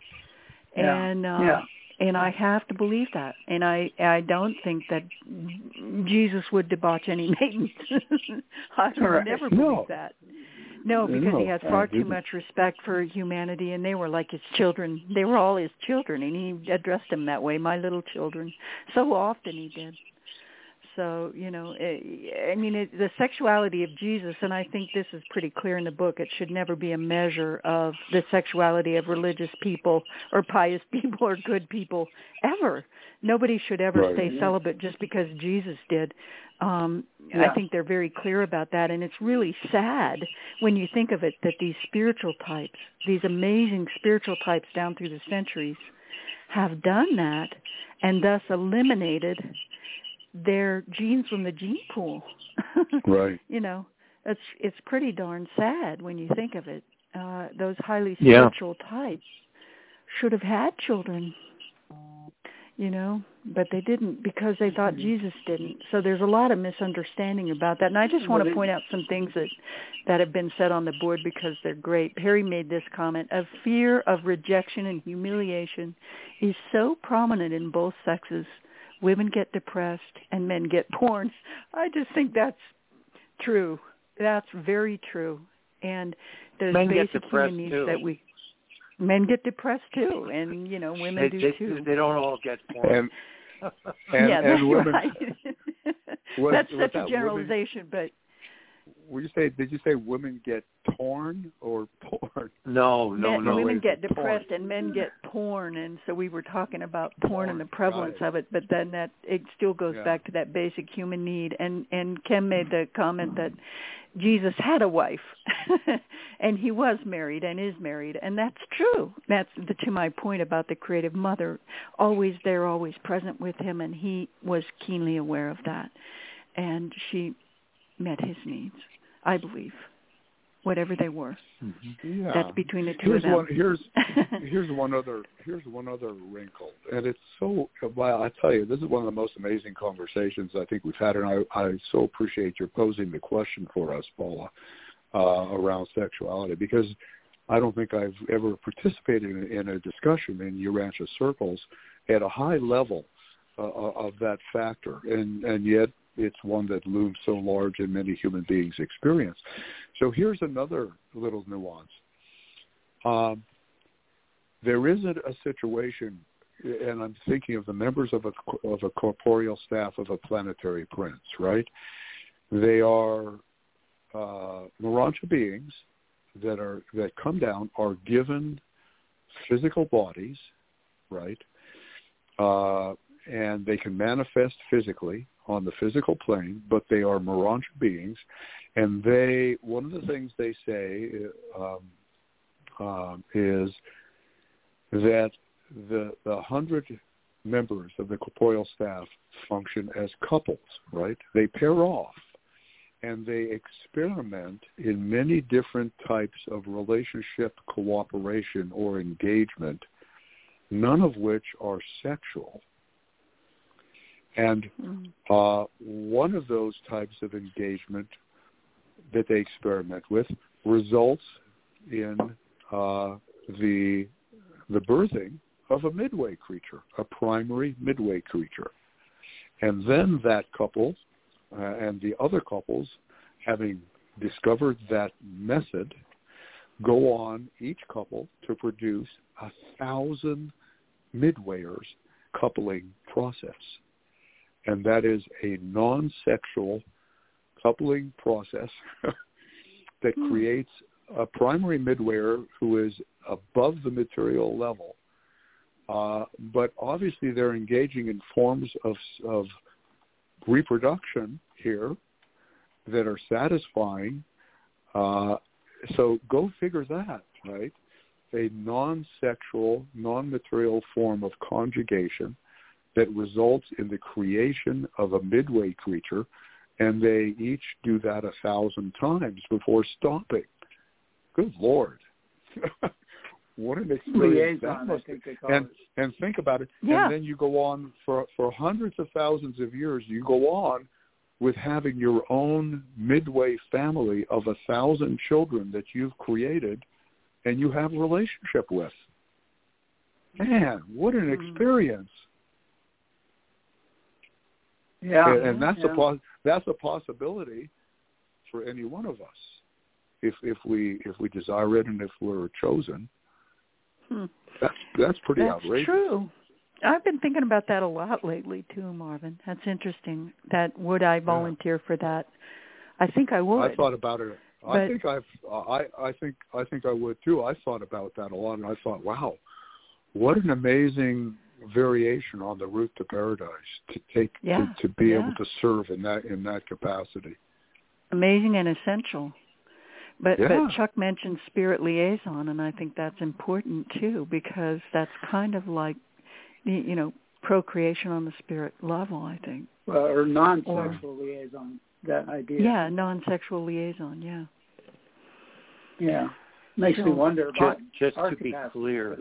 and I have to believe that, and I don't think that Jesus would debauch any maidens. I would never believe that. No, because he had far too much respect for humanity, and they were like his children. They were all his children, and he addressed them that way, my little children. So often he did. So, you know, I mean, the sexuality of Jesus, and I think this is pretty clear in the book, it should never be a measure of the sexuality of religious people or pious people or good people, ever. Nobody should ever stay celibate just because Jesus did. I think they're very clear about that, and it's really sad when you think of it that these spiritual types, these amazing spiritual types down through the centuries, have done that and thus eliminated their genes from the gene pool. Right. You know, it's pretty darn sad when you think of it. Those highly spiritual types should have had children, you know, but they didn't because they thought Jesus didn't. So there's a lot of misunderstanding about that. And I just want to point out some things that have been said on the board because they're great. Perry made this comment: a fear of rejection and humiliation is so prominent in both sexes. Women get depressed and men get porn. I just think that's true. That's very true. And there's basic human needs that men get depressed too, and you know, women do too. They don't all get porn. That's women, right. That's such a generalization, but. Did you say women get torn or porn? No. Women get depressed and men get porn, and so we were talking about porn and the prevalence of it, but then that it still goes back to that basic human need. And Ken made the comment that Jesus had a wife, and he was married and is married, and that's true. That's to my point about the creative mother, always there, always present with him, and he was keenly aware of that, and she met his needs, I believe, whatever they were. Mm-hmm. Yeah. That's between the two of them. Here's one other wrinkle, and it's so. Well, I tell you, this is one of the most amazing conversations I think we've had, and I so appreciate your posing the question for us, Paula, around sexuality, because I don't think I've ever participated in a discussion in Urantia circles at a high level of that factor, and yet it's one that looms so large in many human beings' experience. So here's another little nuance. There isn't a situation, and I'm thinking of the members of a corporeal staff of a planetary prince, right? They are Morontia beings that come down, are given physical bodies, right? And they can manifest physically on the physical plane, but they are Morontia beings, and one of the things they say is that the 100 members of the corporeal staff function as couples, right? They pair off, and they experiment in many different types of relationship cooperation or engagement, none of which are sexual. And one of those types of engagement that they experiment with results in the birthing of a midway creature, a primary midway creature. And then that couple and the other couples, having discovered that method, go on, each couple, to produce 1,000 midwayers coupling process. And that is a non-sexual coupling process that creates a primary midwayer who is above the material level. But obviously they're engaging in forms of reproduction here that are satisfying. So go figure that, right? A non-sexual, non-material form of conjugation that results in the creation of a midway creature, and they each do that 1,000 times before stopping. Good Lord. What an experience that must be. And think about it. Yeah. And then you go on for hundreds of thousands of years, you go on with having your own midway family of 1,000 children that you've created and you have a relationship with. Man, what an experience. Yeah. And that's a possibility for any one of us if we desire it and if we're chosen. That's pretty outrageous. That's true. I've been thinking about that a lot lately too, Marvin. That's interesting. That would I volunteer for that? I think I would. I thought about it. I think I would too. I thought about that a lot, and I thought, wow, what an amazing variation on the route to paradise to take to be able to serve in that capacity. Amazing and essential. But Chuck mentioned spirit liaison, and I think that's important too, because that's kind of like, procreation on the spirit level, I think. Or non-sexual liaison, that idea. Yeah, non-sexual liaison, Yeah. Makes me wonder about just to be clear.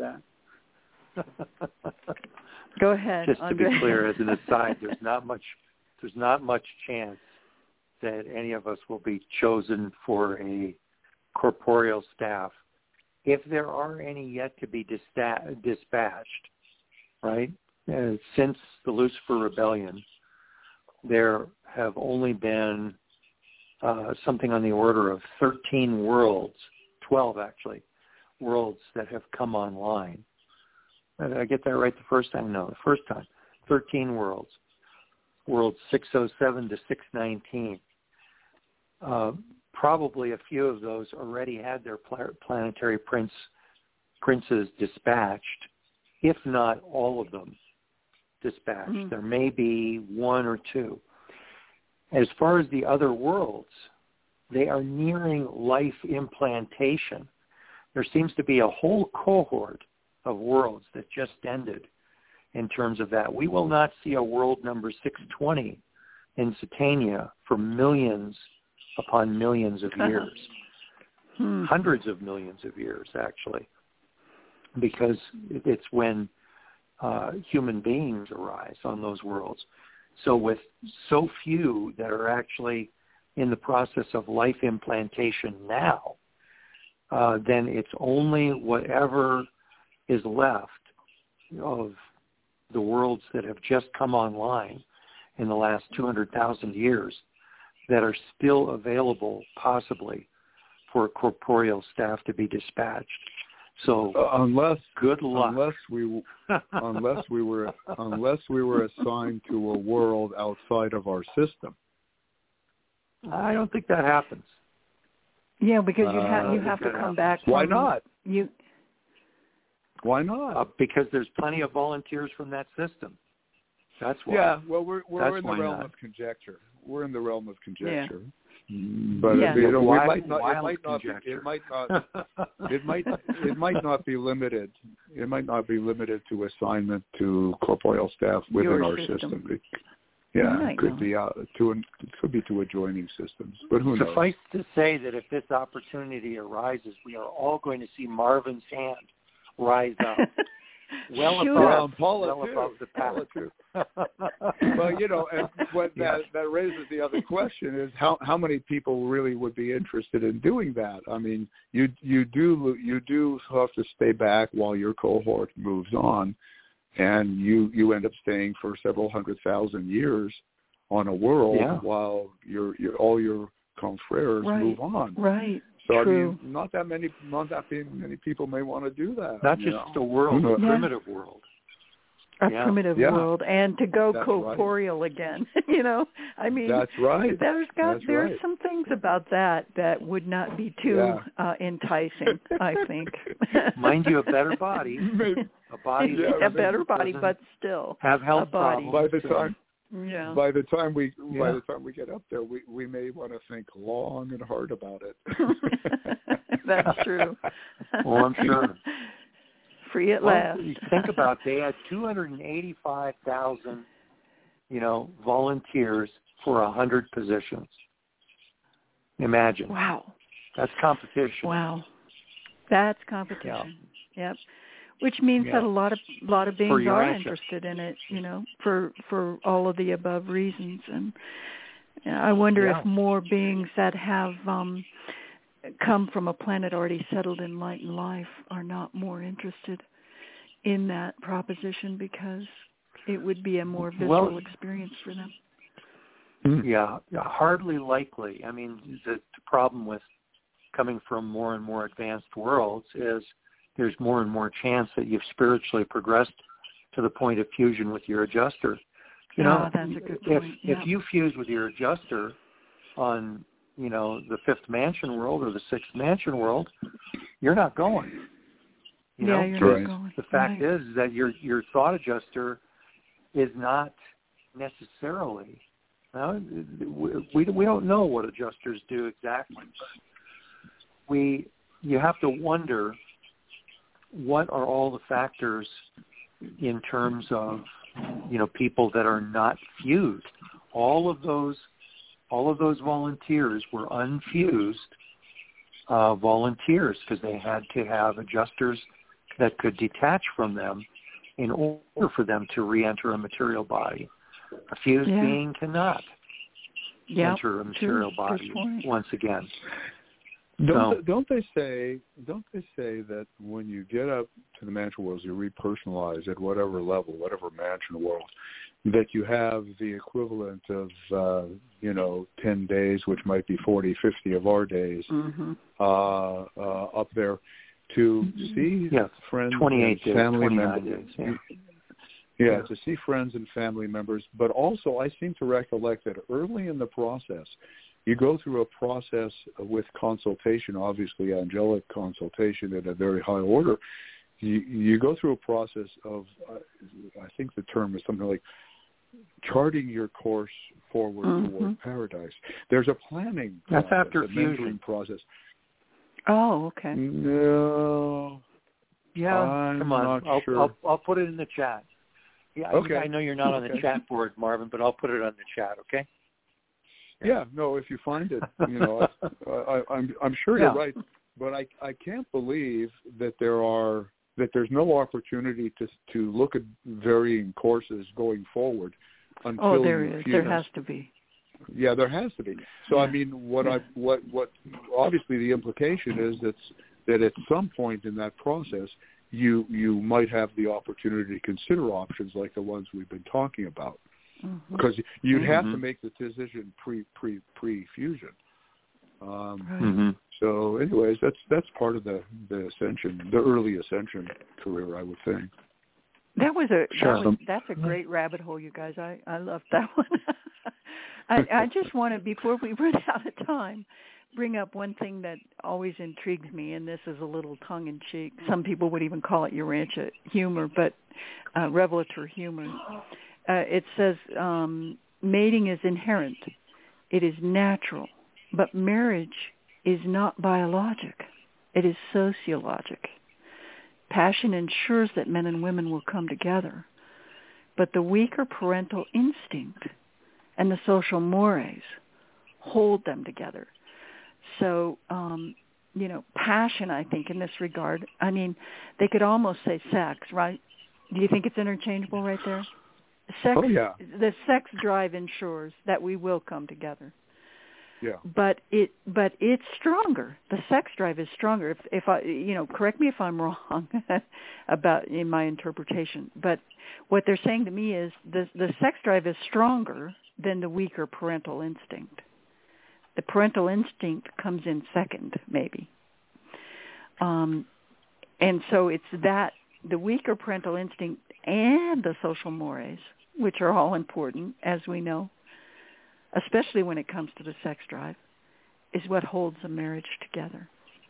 Go ahead, Just Andre. to be clear, as an aside, there's not much chance that any of us will be chosen for a corporeal staff. If there are any yet to be dispatched, right? Since the Lucifer Rebellion, there have only been something on the order of 13 worlds, 12 actually, worlds that have come online. Did I get that right the first time? No, the first time. 13 worlds. Worlds 607 to 619. Probably a few of those already had their planetary princes dispatched, if not all of them dispatched. Mm-hmm. There may be one or two. As far as the other worlds, they are nearing life implantation. There seems to be a whole cohort of worlds that just ended in terms of that. We will not see a world number 620 in Satania for millions upon millions of years, hundreds of millions of years, actually, because it's when human beings arise on those worlds. So with so few that are actually in the process of life implantation now, then it's only whatever is left of the worlds that have just come online in the last 200,000 years that are still available, possibly, for corporeal staff to be dispatched. So good luck. Unless we were assigned to a world outside of our system. I don't think that happens. Yeah, because you have to come back. Why not? Why not? Because there's plenty of volunteers from that system. That's why. Yeah, well, we're in the realm of conjecture. We're in the realm of conjecture. But Yeah. you know, Wild it might not be limited. It might not be limited to assignment to corporeal staff within Your our system. Yeah, it could be to adjoining systems, but who knows? Suffice to say that if this opportunity arises, we are all going to see Marvin's hand rise up, well above the pack. Well, you know, and what that raises the other question is how many people really would be interested in doing that? I mean, you do have to stay back while your cohort moves on. And you end up staying for several 100,000 years on a world while all your confreres move on. Right. So True. I mean, not that many people may want to do that. Not just a world, a primitive world. A primitive world, and to go corporeal again. You know, I mean, that's right. There's some things about that would not be too enticing, I think. Mind you, a better body. A body, a better body, but still have health problems. By the time we get up there, we may want to think long and hard about it. That's true. Well, I'm sure. Free at last. Think about they had 285,000, volunteers for 100 positions. Imagine. Wow. That's competition. Wow. That's competition. Yeah. Yep. Which means that a lot of beings are interested in it, for all of the above reasons. And I wonder if more beings that have come from a planet already settled in light and life are not more interested in that proposition, because it would be a more visceral experience for them. Yeah, hardly likely. I mean, the problem with coming from more and more advanced worlds is there's more and more chance that you've spiritually progressed to the point of fusion with your adjuster. That's a good point. If you fuse with your adjuster on, the fifth mansion world or the sixth mansion world, you're not going. You're not going. The fact is that your thought adjuster is not necessarily. Now, we don't know what adjusters do exactly, but you have to wonder, what are all the factors in terms of, people that are not fused? All of those volunteers were unfused volunteers, because they had to have adjusters that could detach from them in order for them to re-enter a material body. A fused being cannot enter a material body once again. Don't they say that when you get up to the mansion worlds, you repersonalize at whatever level, whatever mansion world, that you have the equivalent of 10 days, which might be 40, 50 of our days, up there to see friends, 28 and family members. Days, to see friends and family members. But also, I seem to recollect that early in the process, you go through a process with consultation, obviously angelic consultation at a very high order. You go through a process of, I think the term is something like charting your course forward toward paradise. There's a planning process, that's after a fusion process. Oh, okay. No. Yeah, I'm come on. Not sure. I'll put it in the chat. Yeah, okay. I know you're not on the chat board, Marvin, but I'll put it on the chat, okay? Yeah, no, if you find it, I'm sure you're right, but I can't believe that there's no opportunity to look at varying courses going forward until there is. There has to be. Yeah, there has to be. So I mean, what obviously the implication is that at some point in that process, you might have the opportunity to consider options like the ones we've been talking about. Because you'd have to make the decision pre-fusion. So, anyways, that's part of the ascension, the early ascension career, I would think. That's a great rabbit hole, you guys. I love that one. I just want to, before we run out of time, bring up one thing that always intrigues me, and this is a little tongue-in-cheek. Some people would even call it Urantia humor, but revelatory humor. It says mating is inherent. It is natural. But marriage is not biologic. It is sociologic. Passion ensures that men and women will come together, but the weaker parental instinct and the social mores hold them together. So, passion, I think, in this regard, I mean, they could almost say sex, right? Do you think it's interchangeable right there? Sex, oh, yeah. The sex drive ensures that we will come together. Yeah. But it's stronger. The sex drive is stronger. If I, correct me if I'm wrong about in my interpretation. But what they're saying to me is the sex drive is stronger than the weaker parental instinct. The parental instinct comes in second, maybe. And so it's that the weaker parental instinct and the social mores, which are all important, as we know, especially when it comes to the sex drive, is what holds a marriage together.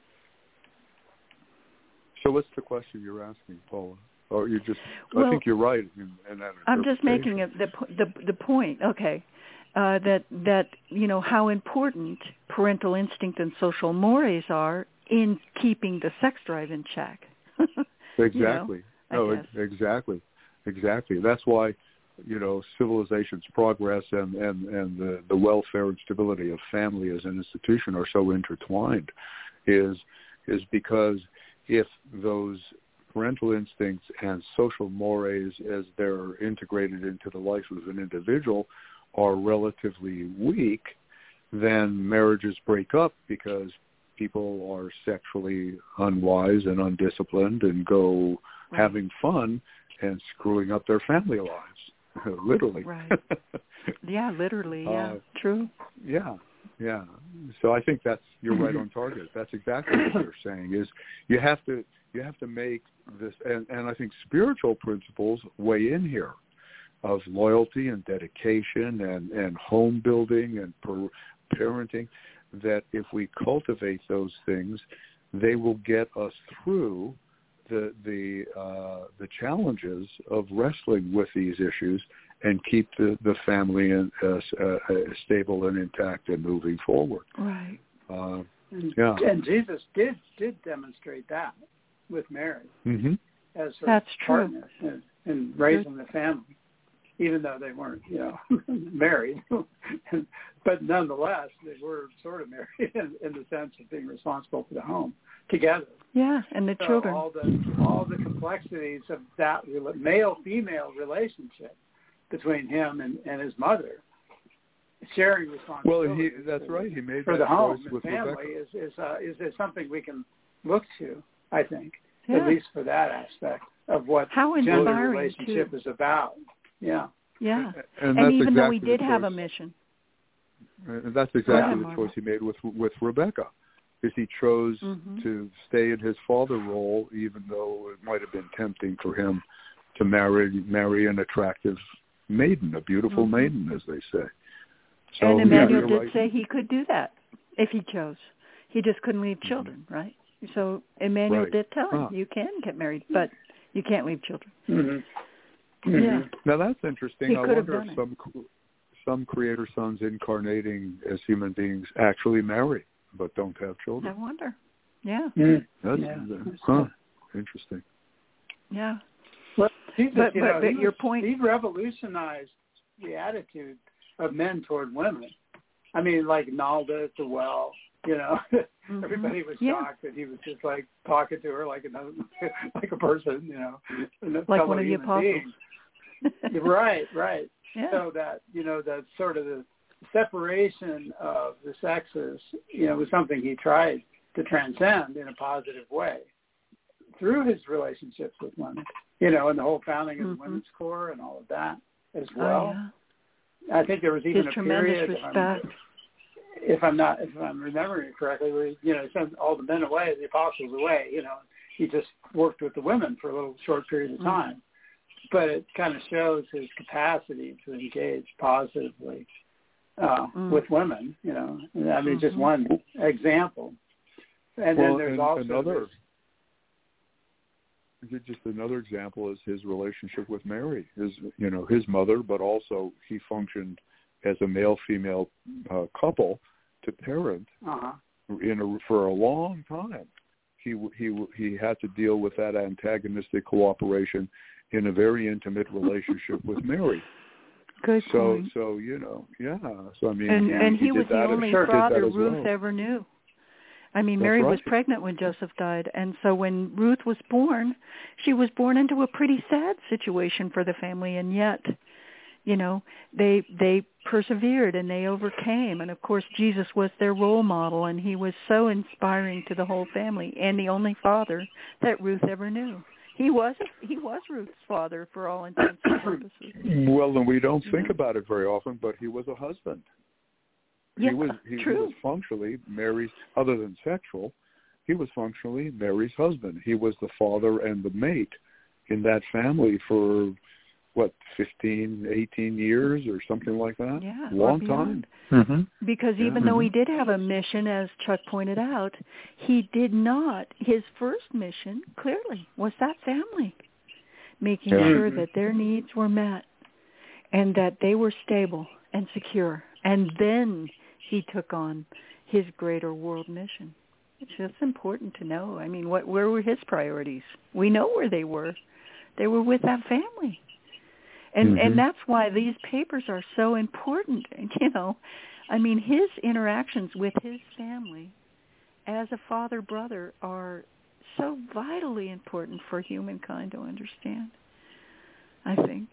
So what's the question you're asking, Paula? Or you just? Well, I think you're right in that. I'm just making the point. Okay, that how important parental instinct and social mores are in keeping the sex drive in check. Exactly. Exactly. That's why civilization's progress and the welfare and stability of family as an institution are so intertwined is because if those parental instincts and social mores as they're integrated into the life of an individual are relatively weak, then marriages break up because people are sexually unwise and undisciplined and go having fun and screwing up their family lives, literally. Right. Yeah, literally. Yeah, true. Yeah. So I think you're right on target. That's exactly what you're saying. Is you have to make this, and I think spiritual principles weigh in here, of loyalty and dedication and home building and parenting. That if we cultivate those things, they will get us through the challenges of wrestling with these issues and keep the family stable and intact and moving forward. Right. Yeah. And Jesus did demonstrate that with Mary as her partner in raising the family, even though they weren't, married. But nonetheless, they were sort of married in the sense of being responsible for the home together. Yeah, and the children. All the complexities of that male-female relationship between him and his mother, sharing responsibility. Well, that's right. He made for that the home choice and with family Rebecca. is something we can look to, I think, Yeah. at least for that aspect of what gender relationship is about. Yeah. Yeah. And even though he did have a mission. And that's exactly the choice he made with Rebecca, is he chose to stay in his father role, even though it might have been tempting for him to marry an attractive maiden, a beautiful maiden, as they say. So, and Emmanuel did say he could do that if he chose. He just couldn't leave children, right? So Emmanuel did tell him, you can get married, but you can't leave children. Yeah. Now that's interesting. He I wonder if some creator sons incarnating as human beings actually marry but don't have children. I wonder. Yeah. That's interesting. Yeah. Well, Jesus, but your point, he revolutionized the attitude of men toward women. I mean, like Nalda at the well, everybody was shocked that he was just like talking to her like a person, like one of the apostles. Being. Right. Yeah. So that that sort of the separation of the sexes, was something he tried to transcend in a positive way through his relationships with women. And the whole founding of the Women's Corps and all of that as well. Oh, yeah. I think there was even his a period, respect. if I'm remembering it correctly, where he sent all the men away, the apostles away. He just worked with the women for a little short period of time. But it kind of shows his capacity to engage positively with women. I mean, just one example. And then there's also just another example is his relationship with Mary, his mother, but also he functioned as a male-female couple to parent Uh-huh. for a long time. He had to deal with that antagonistic cooperation in a very intimate relationship with Mary. Good point. So yeah. So I mean, and he was the only father Ruth ever knew. I mean, Mary was pregnant when Joseph died, and so when Ruth was born, she was born into a pretty sad situation for the family, and yet, they persevered and they overcame. And of course, Jesus was their role model, and he was so inspiring to the whole family, and the only father that Ruth ever knew. He was Ruth's father for all intents and purposes. Well, and we don't think about it very often, but he was a husband. Yeah, he true. was functionally Mary's, other than sexual, he was functionally Mary's husband. He was the father and the mate in that family for, 15, 18 years or something like that? Yeah. Long time. Mm-hmm. Because even though he did have a mission, as Chuck pointed out, he did not. His first mission, clearly, was that family, making sure that their needs were met and that they were stable and secure. And then he took on his greater world mission. It's just important to know. I mean, where were his priorities? We know where they were. They were with that family. And that's why these papers are so important. I mean, his interactions with his family as a father-brother are so vitally important for humankind to understand, I think.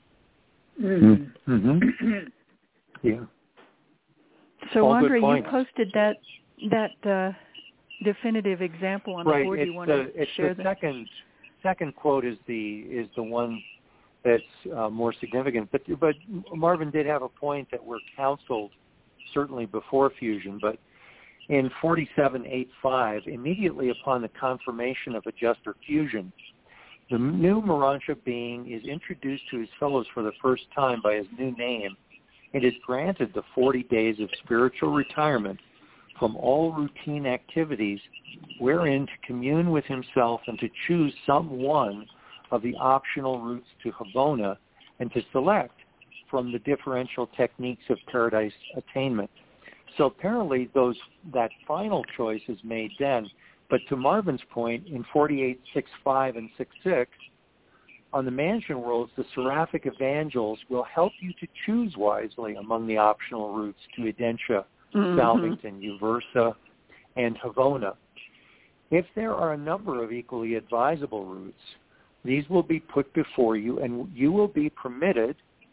Mm-hmm. Yeah. So, Andre, you posted that definitive example on the board. You want to share that? Second quote is the one that's more significant. But Marvin did have a point that we're counseled certainly before fusion. But in 4785, immediately upon the confirmation of adjuster fusion, the new Morancha being is introduced to his fellows for the first time by his new name. It is granted the 40 days of spiritual retirement from all routine activities, wherein to commune with himself and to choose some one of the optional routes to Havona and to select from the differential techniques of paradise attainment. So apparently that final choice is made then. But to Marvin's point, in 4865 and 66, on the mansion worlds, the seraphic evangels will help you to choose wisely among the optional routes to Edentia, Salvington, Uversa, and Havona. If there are a number of equally advisable routes, these will be put before you, and you will be permitted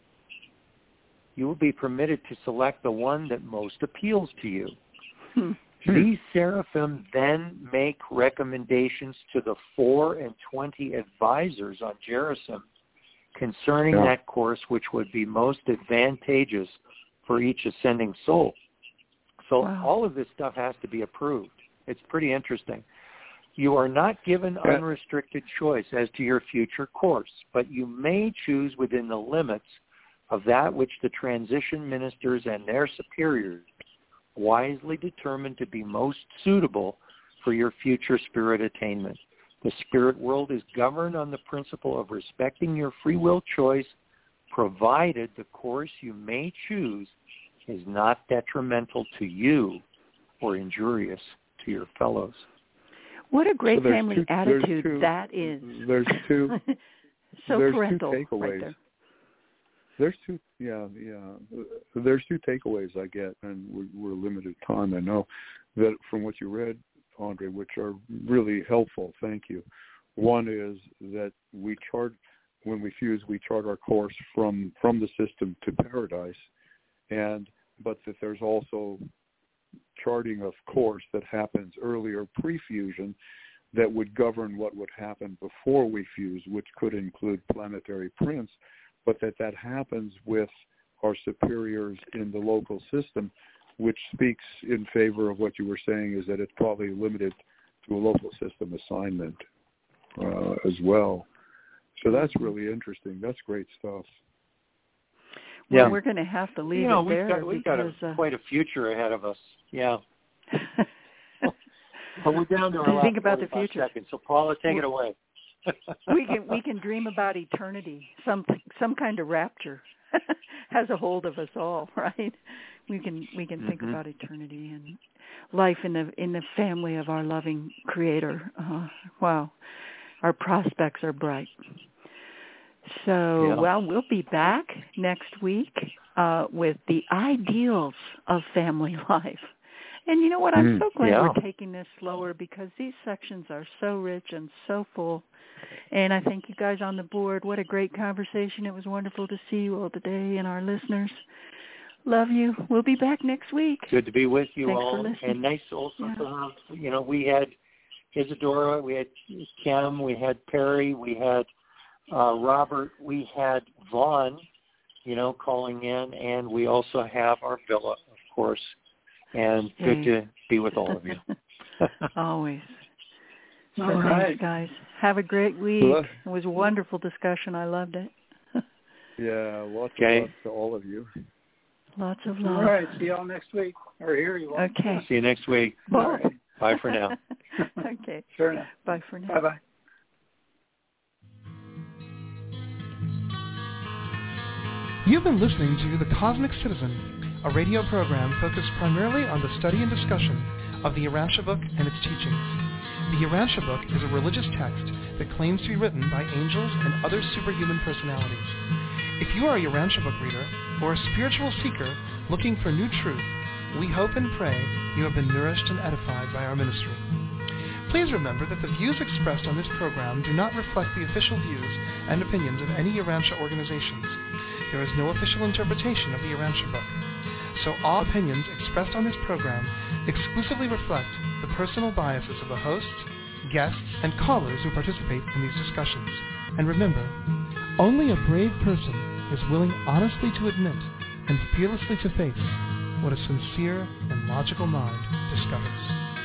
to select the one that most appeals to you. These seraphim then make recommendations to the 4 and 20 advisors on Gerasim concerning that course which would be most advantageous for each ascending soul. So all of this stuff has to be approved. It's pretty interesting. You are not given unrestricted choice as to your future course, but you may choose within the limits of that which the transition ministers and their superiors wisely determined to be most suitable for your future spirit attainment. The spirit world is governed on the principle of respecting your free will choice, provided the course you may choose is not detrimental to you or injurious to your fellows. What a great family attitude that is. There's two. So there's parental. Two takeaways. Right there. There's two. There's two takeaways I get, and we're limited time. I know that from what you read, Andre, which are really helpful. Thank you. One is that when we fuse, we chart our course from the system to paradise, but that there's also charting of course that happens earlier pre-fusion that would govern what would happen before we fuse, which could include planetary prince, but that happens with our superiors in the local system, which speaks in favor of what you were saying, is that it's probably limited to a local system assignment as well. So that's really interesting. That's great stuff. Well, we're going to have to leave it there. We've got quite a future ahead of us. Yeah. But we're down to our last think about the future. Seconds, so Paula, take it away. we can dream about eternity, some kind of rapture has a hold of us all, right? We can think about eternity and life in the family of our loving Creator. Wow, our prospects are bright. So, well, we'll be back next week with the ideals of family life. And you know what? I'm so glad we're taking this slower because these sections are so rich and so full. And I thank you guys on the board. What a great conversation. It was wonderful to see you all today and our listeners. Love you. We'll be back next week. Good to be with you Thanks all. for listening. And nice also to have, we had Isadora, we had Kim, we had Perry, we had Robert, we had Vaughn, calling in, and we also have our Villa, of course. And good to be with all of you. Always. So all right. Thanks, guys. Have a great week. It was a wonderful discussion. I loved it. Yeah, lots of love to all of you. Lots of love. All right. See you all next week. Or hear you all. Okay. See you next week. All right. Bye for now. Okay. Sure enough. Bye for now. Bye-bye. You've been listening to The Cosmic Citizen, a radio program focused primarily on the study and discussion of the Urantia book and its teachings. The Urantia book is a religious text that claims to be written by angels and other superhuman personalities. If you are a Urantia book reader or a spiritual seeker looking for new truth, we hope and pray you have been nourished and edified by our ministry. Please remember that the views expressed on this program do not reflect the official views and opinions of any Urantia organizations. There is no official interpretation of the Urantia book, so all opinions expressed on this program exclusively reflect the personal biases of the hosts, guests, and callers who participate in these discussions. And remember, only a brave person is willing honestly to admit and fearlessly to face what a sincere and logical mind discovers.